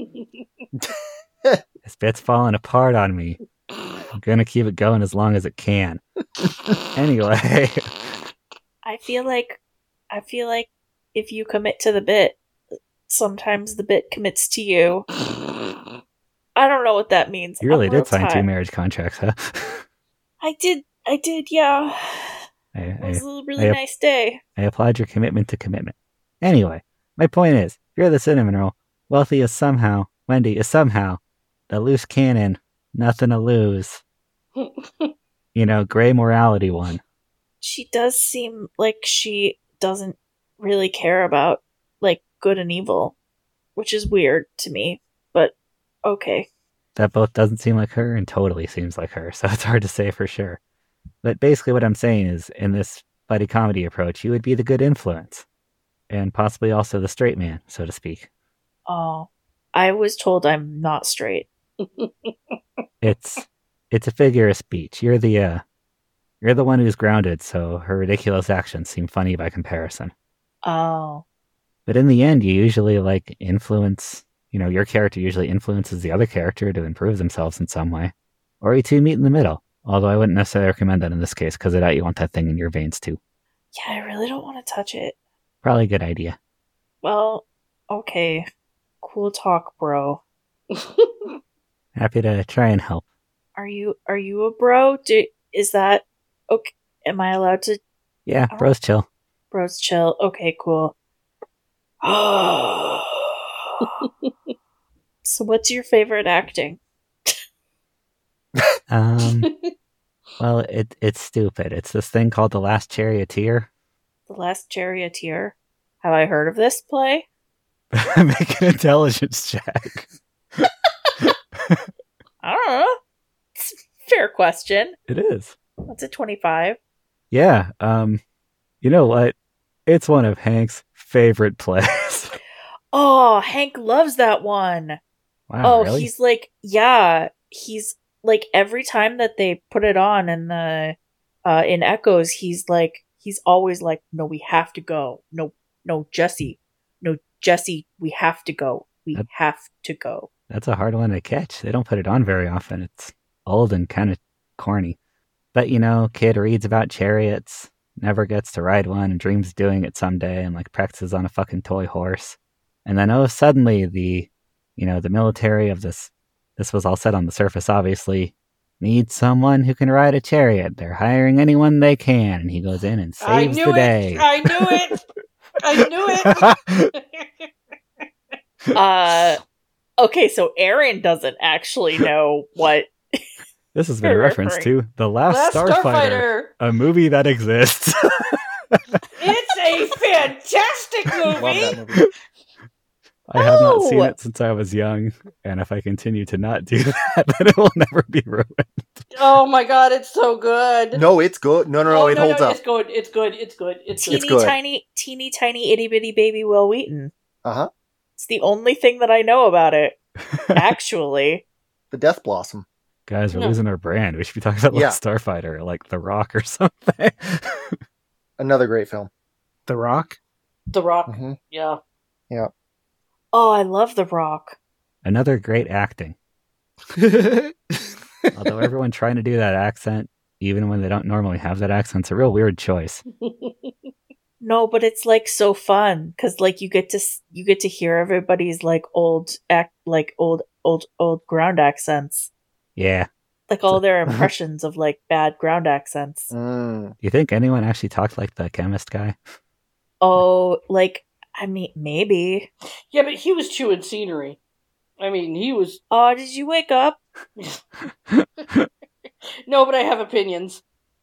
This bit's falling apart on me. I'm going to keep it going as long as it can. Anyway. I feel like, I feel like if you commit to the bit, sometimes the bit commits to you. I don't know what that means. You really I'm real did sign two tired. marriage contracts, huh? I did, I did, yeah. I, It I, was a really I- nice day. I applaud your commitment to commitment. Anyway, my point is, if you're the cinnamon roll, Wealthy is somehow, Wendy is somehow, the loose cannon, nothing to lose, you know, gray morality one. She does seem like she doesn't really care about, like, good and evil, which is weird to me, but okay. That both doesn't seem like her and totally seems like her, so it's hard to say for sure. But basically what I'm saying is, in this buddy comedy approach, you would be the good influence. And possibly also the straight man, so to speak. Oh, I was told I'm not straight. It's it's a figure of speech. You're the uh, you're the one who's grounded, so her ridiculous actions seem funny by comparison. Oh, But in the end, you usually like influence, you know, your character usually influences the other character to improve themselves in some way. Or you two meet in the middle. Although I wouldn't necessarily recommend that in this case, because I doubt you want that thing in your veins too. yeah, I really don't want to touch it. Probably a good idea. Well, okay. Cool talk, bro. Happy to try and help. Are you are you a bro? Do, is that okay? Am I allowed to? Yeah, Oh. bros chill. Bros chill. Okay, cool. So, what's your favorite acting? Um, well, it it's stupid. It's this thing called The Last Charioteer. The Last Charioteer. Have I heard of this play? Make an intelligence check. I don't know. It's a fair question. It is. What's a twenty-five? Yeah. Um, you know what? It's one of Hank's favorite plays. Oh, Hank loves that one. Wow, oh, really? he's like, yeah, he's like every time that they put it on in the uh in Echoes, he's like he's always like, no, we have to go. No, no, Jesse. No, Jesse, we have to go. We That- have to go. That's a hard one to catch. They don't put it on very often. It's old and kind of corny. But, you know, kid reads about chariots, never gets to ride one, and dreams of doing it someday, and, like, practices on a fucking toy horse. And then, oh, suddenly the, you know, the military of this, this was all set on the surface, obviously, needs someone who can ride a chariot. They're hiring anyone they can. And he goes in and I saves knew the it. day. I knew it. I knew it. Uh, okay, so Aaron doesn't actually know what. This has been a You're reference referring- to The Last, Last Starfighter, Starfighter. a movie that exists. It's a fantastic Love movie. that movie. I have not seen Oh! it since I was young, and if I continue to not do that, then it will never be ruined. Oh my god, it's so good. No, it's good. No, no, no, Oh, it no, holds no, up. It's good. It's good. It's good. It's Teeny good. good. tiny, teeny tiny, itty bitty baby Will Wheaton. Uh huh. It's the only thing that I know about it. Actually, The Death Blossom. Guys, we're No. losing our brand. We should be talking about Yeah. Last Starfighter, like The Rock or something. Another great film. The Rock. The Rock. hmm Yeah. oh, I love The Rock. Another great acting. Although everyone trying to do that accent, even when they don't normally have that accent, it's a real weird choice. No, but it's like so fun because like you get to s- you get to hear everybody's like old act like old old old ground accents, Yeah. like all their impressions of like bad ground accents. Mm. Do you think anyone actually talked like the chemist guy? Oh, like I mean, maybe. Yeah, but he was chewing scenery. I mean, he was. Oh, did you wake up? No, but I have opinions.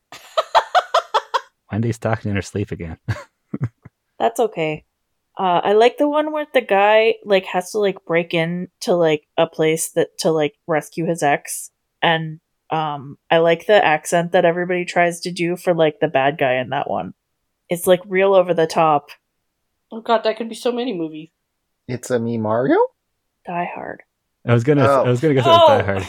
Wendy's talking in her sleep again. That's okay. Uh, I like the one where the guy like has to like break in to like a place that to like rescue his ex, and um, I like the accent that everybody tries to do for like the bad guy in that one. It's like real over the top. Oh god, that could be so many movies. It's a me Mario? Die Hard. I was gonna, Oh. I was gonna go Oh! Die Hard.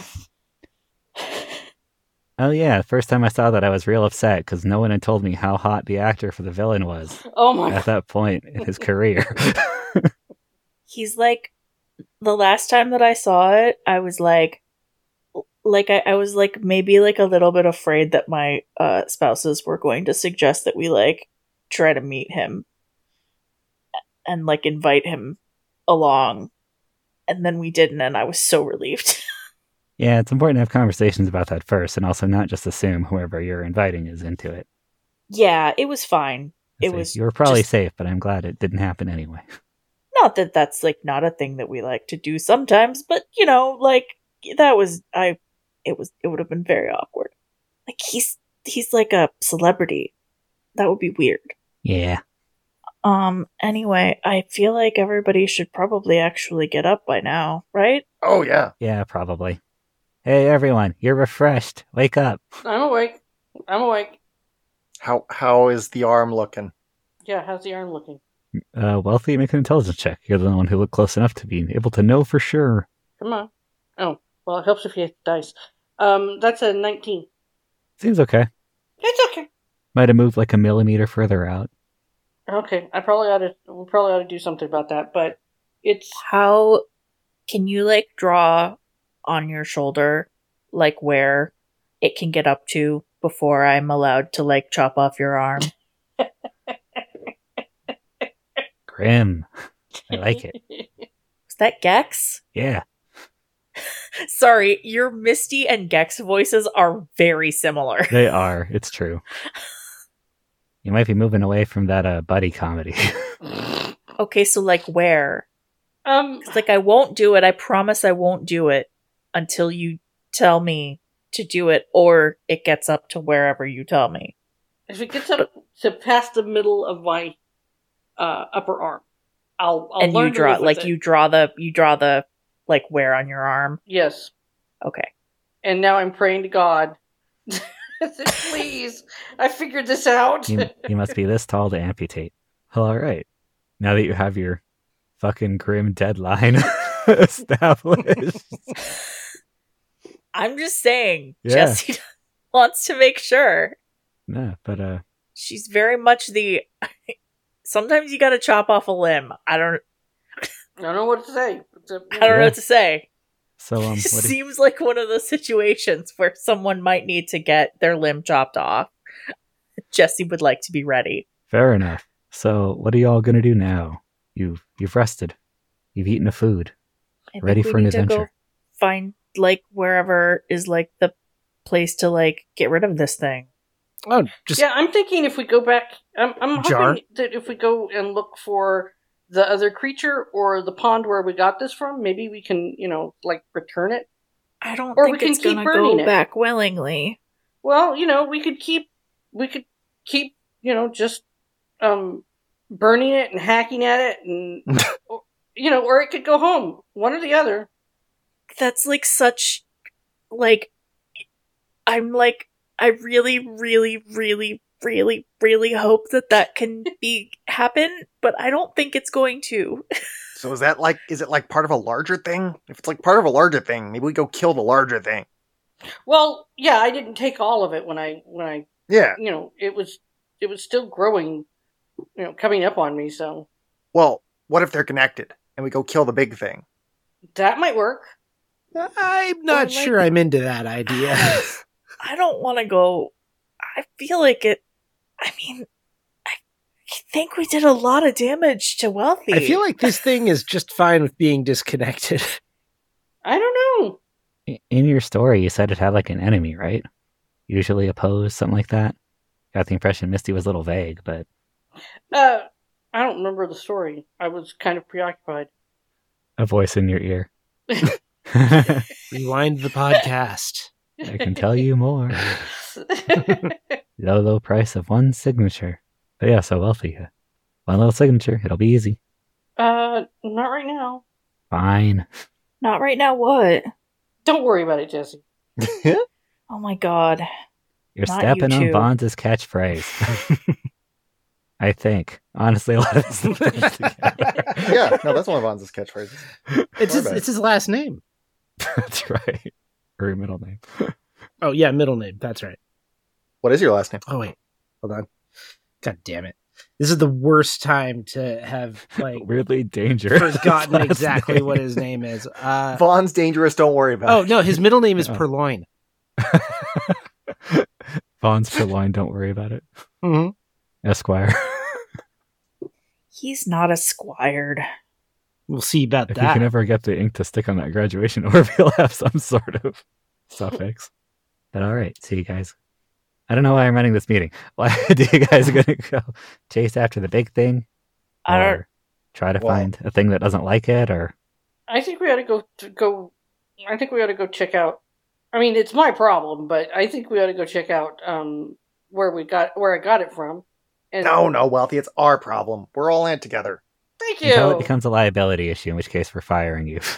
Oh yeah, first time I saw that, I was real upset because no one had told me how hot the actor for the villain was Oh my at that point in his career. He's like, the last time that I saw it, I was like, like I, I was like maybe like a little bit afraid that my uh, spouses were going to suggest that we like try to meet him and like invite him along, and then we didn't, and I was so relieved. Yeah, it's important to have conversations about that first, and also not just assume whoever you're inviting is into it. Yeah, it was fine. It So was you were probably just- safe, but I'm glad it didn't happen anyway. Not that that's like not a thing that we like to do sometimes, but you know, like that was I. It was it would have been very awkward. Like he's he's like a celebrity. That would be weird. Yeah. Um. Anyway, I feel like everybody should probably actually get up by now, right? Oh, yeah. Yeah, probably. Hey everyone, you're refreshed. Wake up. I'm awake. I'm awake. How How is the arm looking? Yeah, how's the arm looking? Uh, Wealthy, make an intelligence check. You're the one who looked close enough to be able to know for sure. Come on. Oh, well, it helps if you hit the dice. Um, that's a nineteen. Seems okay. It's okay. Might have moved like a millimeter further out. Okay, I probably ought to. We probably ought to do something about that. But it's How can you like draw on your shoulder like where it can get up to before I'm allowed to like chop off your arm? Grim. I like it. Is that Gex? Yeah. Sorry, your Misty and Gex voices are very similar. They are. It's true. You might be moving away from that uh, buddy comedy. Okay, so like where? um. It's like I won't do it. I promise I won't do it until you tell me to do it, or it gets up to wherever you tell me. If it gets up to past the middle of my uh, upper arm, I'll. I'll and learn you to draw live with like it. you draw the you draw the like where on your arm. Yes, Okay. and now I'm praying to God. Please, I figured this out. you, you must be this tall to amputate. Well, all right. Now that you have your fucking grim deadline established. I'm just saying, Yeah. Jessie wants to make sure. No, but uh, She's very much the. Sometimes you gotta chop off a limb. I don't. I don't know what to say. Except, I don't know Yeah. what to say. So, um, It what do, seems like one of those situations where someone might need to get their limb chopped off. Jesse would like to be ready. fair enough. So, what are y'all gonna do now? You've you've rested. You've eaten a food. I Ready think we for an need to go adventure. find like wherever is like the place to like get rid of this thing. Oh, just yeah, I'm thinking if we go back, I'm, I'm Jar? hoping that if we go and look for the other creature or the pond where we got this from, maybe we can, you know, like return it. I don't Or we think can it's keep gonna burning go it. back willingly. Well, you know, we could keep, we could keep, you know, just um burning it and hacking at it, and or, you know, or it could go home, one or the other. That's like such like I'm like I really really really really really hope that that can be happen, but I don't think it's going to. So is that like, is it like part of a larger thing? If it's like part of a larger thing, maybe we go kill the larger thing. Well, yeah, I didn't take all of it when I when I Yeah. you know, it was it was still growing, you know, coming up on me, so Well, what if they're connected and we go kill the big thing? that might work. I'm not Or, like- sure I'm into that idea. I don't want to go. I feel like it. I mean, I think we did a lot of damage to Wealthy. I feel like this thing is just fine with being disconnected. I don't know. I- In your story, you said it had like an enemy, right? Usually opposed, something like that. Got the impression Misty was a little vague, but Uh I don't remember the story. I was kind of preoccupied. a voice in your ear. Rewind the podcast. I can tell you more. Low, low price of one signature. But yeah, so Wealthy. uh, One little signature. It'll be easy. uh not right now. Fine. Not right now. What? Don't worry about it, Jesse. Oh my god. You're Not stepping you on two. Bonds' catchphrase. I think. Honestly, a lot of this is things together. Yeah, no, that's one of Von's catchphrases. It's his, bad. it's his last name. That's right. Or your middle name. Oh yeah, middle name. That's right. What is your last name? Oh wait, hold on. God damn it! This is the worst time to have like Weirdly dangerous. forgotten last exactly name. what his name is. Uh, Vaughn's dangerous, don't worry about oh it. no, his middle name is Oh. Purloin. Vaughn's Purloin, don't worry about it. Mm-hmm. Esquire. He's not a squired. We'll see about If you that. can ever get the ink to stick on that graduation orb, you'll have some sort of suffix. But all right, see you guys. I don't know why I'm running this meeting. Why do you guys gonna go chase after the big thing, I don't. or try to Well- find a thing that doesn't like it, or I think we ought to go to go. I think we ought to go check out. I mean, it's my problem, but I think we ought to go check out um, where we got where I got it from. And No, no, Wealthy, it's our problem. We're all in it together. thank until it you. becomes a liability issue, in which case we're firing you.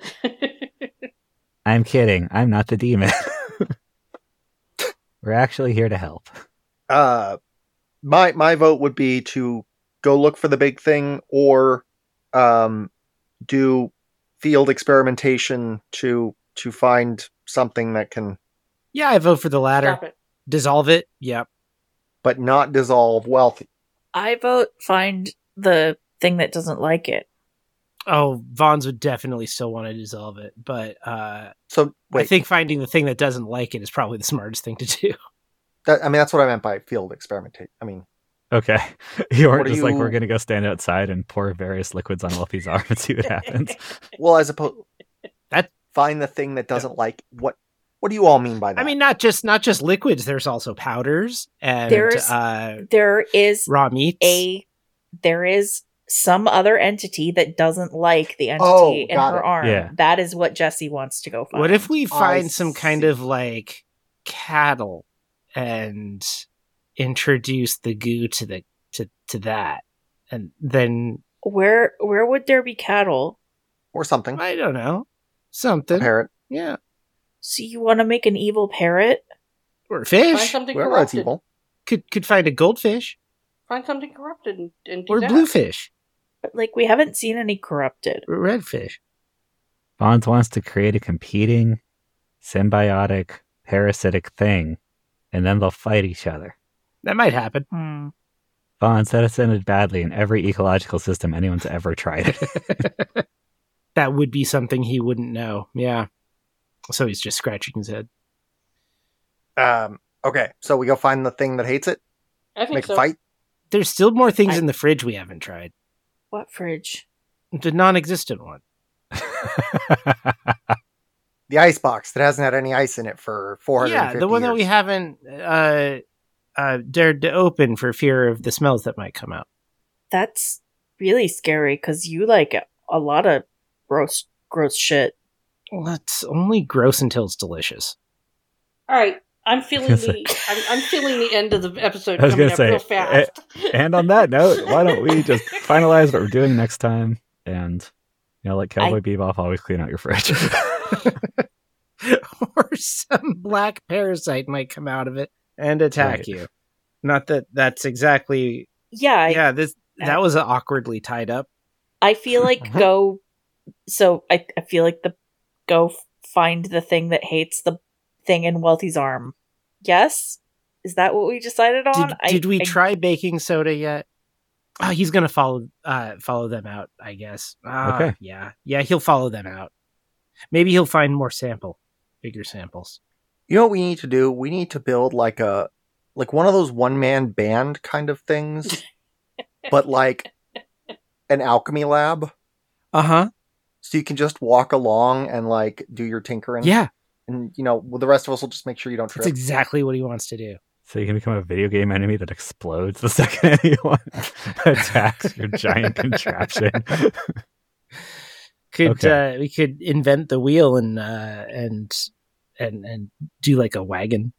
I'm kidding. I'm not the demon. We're actually here to help. Uh, my my vote would be to go look for the big thing, or um, do field experimentation to to find something that can, Yeah, I vote for the latter. Stop it. Dissolve it. Yep. but not dissolve Wealthy. I vote find the thing that doesn't like it. Oh, Vaughn's would definitely still want to dissolve it, but uh, So wait, I think finding the thing that doesn't like it is probably the smartest thing to do. that, I mean that's what I meant by field experimentation. I mean, Okay. You What aren't do just like, you- we're going to go stand outside and pour various liquids on Wealthy's arm and see what happens. well, as opposed That- find the thing that doesn't like what. What do you all mean by that? I mean, not just not just liquids. There's also powders and There's- uh, There is raw meats. a there is some other entity that doesn't like the entity Oh, in got her it. arm. Yeah. That is what Jesse wants to go find. What if we I find some kind see. of like cattle and introduce the goo to the to to that, and then where where would there be cattle? or something. I don't know A something. parrot. Yeah, So you want to make an evil parrot? or a Find fish. something Well, that's corrupted. evil. Could could find a goldfish Find something corrupted and, and do or that. bluefish But like we haven't seen any corrupted. or redfish. Bonds wants to create a competing, symbiotic, parasitic thing, and then they'll fight each other. That might happen. Hmm. Vaughn said it's ended badly in every ecological system anyone's ever tried. That would be something he wouldn't know. Yeah. So he's just scratching his head. Um. Okay, so we go find the thing that hates it. I think Make so. a fight. There's still more things I- in the fridge we haven't tried. What fridge? The non-existent one. The ice box that hasn't had any ice in it for four hundred fifty Yeah, the one years. that we haven't uh, uh, dared to open for fear of the smells that might come out. That's really scary because you like a lot of gross, gross shit. Well, it's only gross until it's delicious. All right, I'm feeling Yes, the I'm, I'm feeling the end of the episode I was coming gonna up say, real fast. And on that note, why don't we just finalize what we're doing next time and, you know, like Cowboy I- Bebop, always clean out your fridge. Or some black parasite might come out of it and attack Right. you. Not that that's exactly... Yeah, I, yeah, this I- that was awkwardly tied up. I feel like Uh-huh. go. So I, I feel like the go f- find the thing that hates the thing in Wealthy's arm. Yes, is that what we decided on? Did, I- did we I- try baking soda yet? Oh, he's gonna follow uh, follow them out, I guess. Ah, Okay. Yeah, yeah, he'll follow them out. Maybe he'll find more sample, bigger samples. You know what we need to do? We need to build like a like one of those one man band kind of things, but like an alchemy lab. Uh huh. So you can just walk along and like do your tinkering. Yeah, And you know, well, the rest of us will just make sure you don't trip. that's exactly what he wants to do. So you can become a video game enemy that explodes the second anyone attacks your giant contraption. Could Okay. uh, we could invent the wheel and uh, and and and do like a wagon?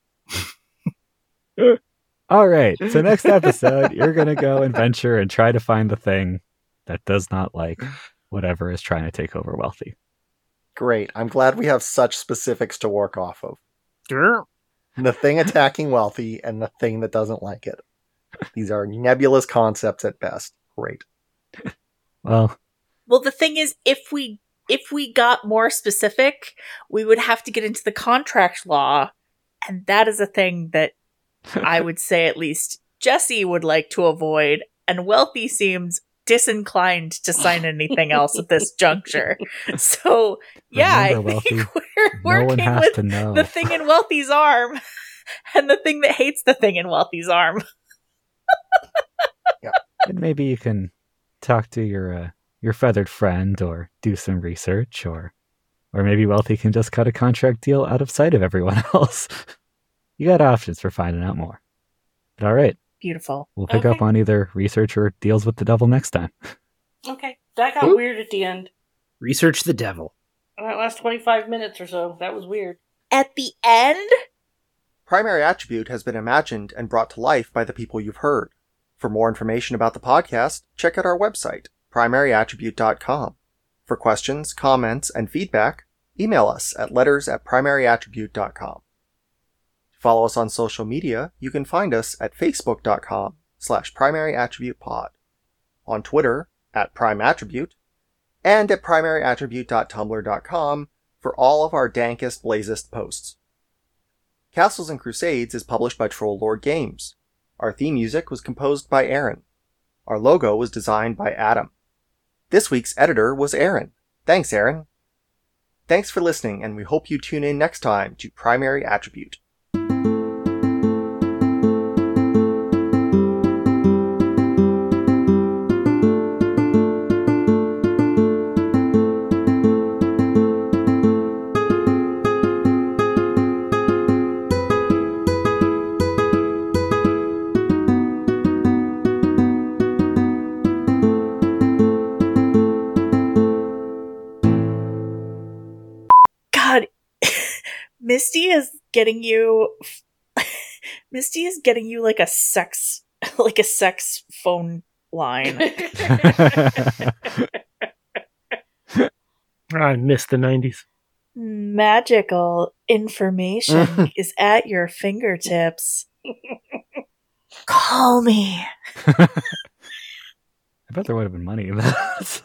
All right. So next episode, you're going to go and venture and try to find the thing that does not like whatever is trying to take over Wealthy. Great. I'm glad we have such specifics to work off of. Grr. The thing attacking Wealthy and the thing that doesn't like it. These are nebulous concepts at best. Great. Well, Well, the thing is, if we if we got more specific, we would have to get into the contract law, and that is a thing that I would say at least Jesse would like to avoid, and Wealthy seems disinclined to sign anything else at this juncture. So, yeah, Remember, I think Wealthy, we're no one working has with to know. the thing in Wealthy's arm and the thing that hates the thing in Wealthy's arm. And maybe you can talk to your uh, your feathered friend or do some research, or or maybe Wealthy can just cut a contract deal out of sight of everyone else. You got options for finding out more. But all right, Beautiful. we'll pick Okay. up on either research or deals with the devil next time. Okay, that got weird at the end. Research the devil. That last twenty-five minutes or so, that was weird. At the end, Primary Attribute has been imagined and brought to life by the people you've heard. For more information about the podcast, check out our website, primary attribute dot com. For questions, comments, and feedback, email us at letters at primary attribute dot com. To follow us on social media, you can find us at facebook dot com slash primary attribute pod, on Twitter at prime attribute, and at primary attribute dot tumblr dot com for all of our dankest, blazest posts. Castles and Crusades is published by Troll Lord Games. Our theme music was composed by Aaron. Our logo was designed by Adam. This week's editor was Aaron. Thanks, Aaron. Thanks for listening, and we hope you tune in next time to Primary Attribute. God, Misty is getting you. Misty is getting you like a sex, like a sex phone line. I miss the nineties. Magical information is at your fingertips. Call me. I bet there would have been money in that.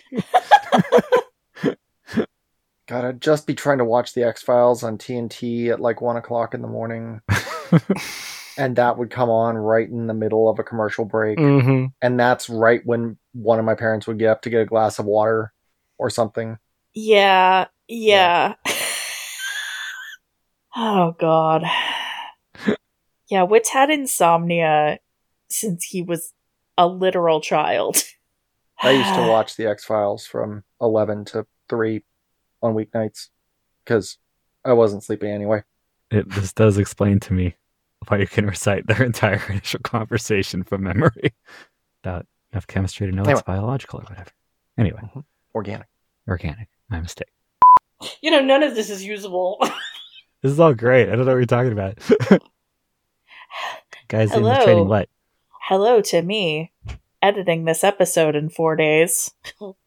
God, I'd just be trying to watch the X-Files on T N T at like one o'clock in the morning. and that would come on right in the middle of a commercial break. Mm-hmm. And that's right when one of my parents would get up to get a glass of water or something. Yeah, yeah. Oh, God. Yeah, Wit's had insomnia since he was a literal child. I used to watch The X-Files from eleven to three on weeknights because I wasn't sleeping anyway. It, this does explain to me why you can recite their entire initial conversation from memory without enough chemistry to know Anyway. it's biological or whatever. Anyway, Mm-hmm. Organic. organic. My mistake. You know, none of this is usable. This is all great. I don't know what you're talking about. Guys, Hello. illustrating what? Hello to me, editing this episode in four days.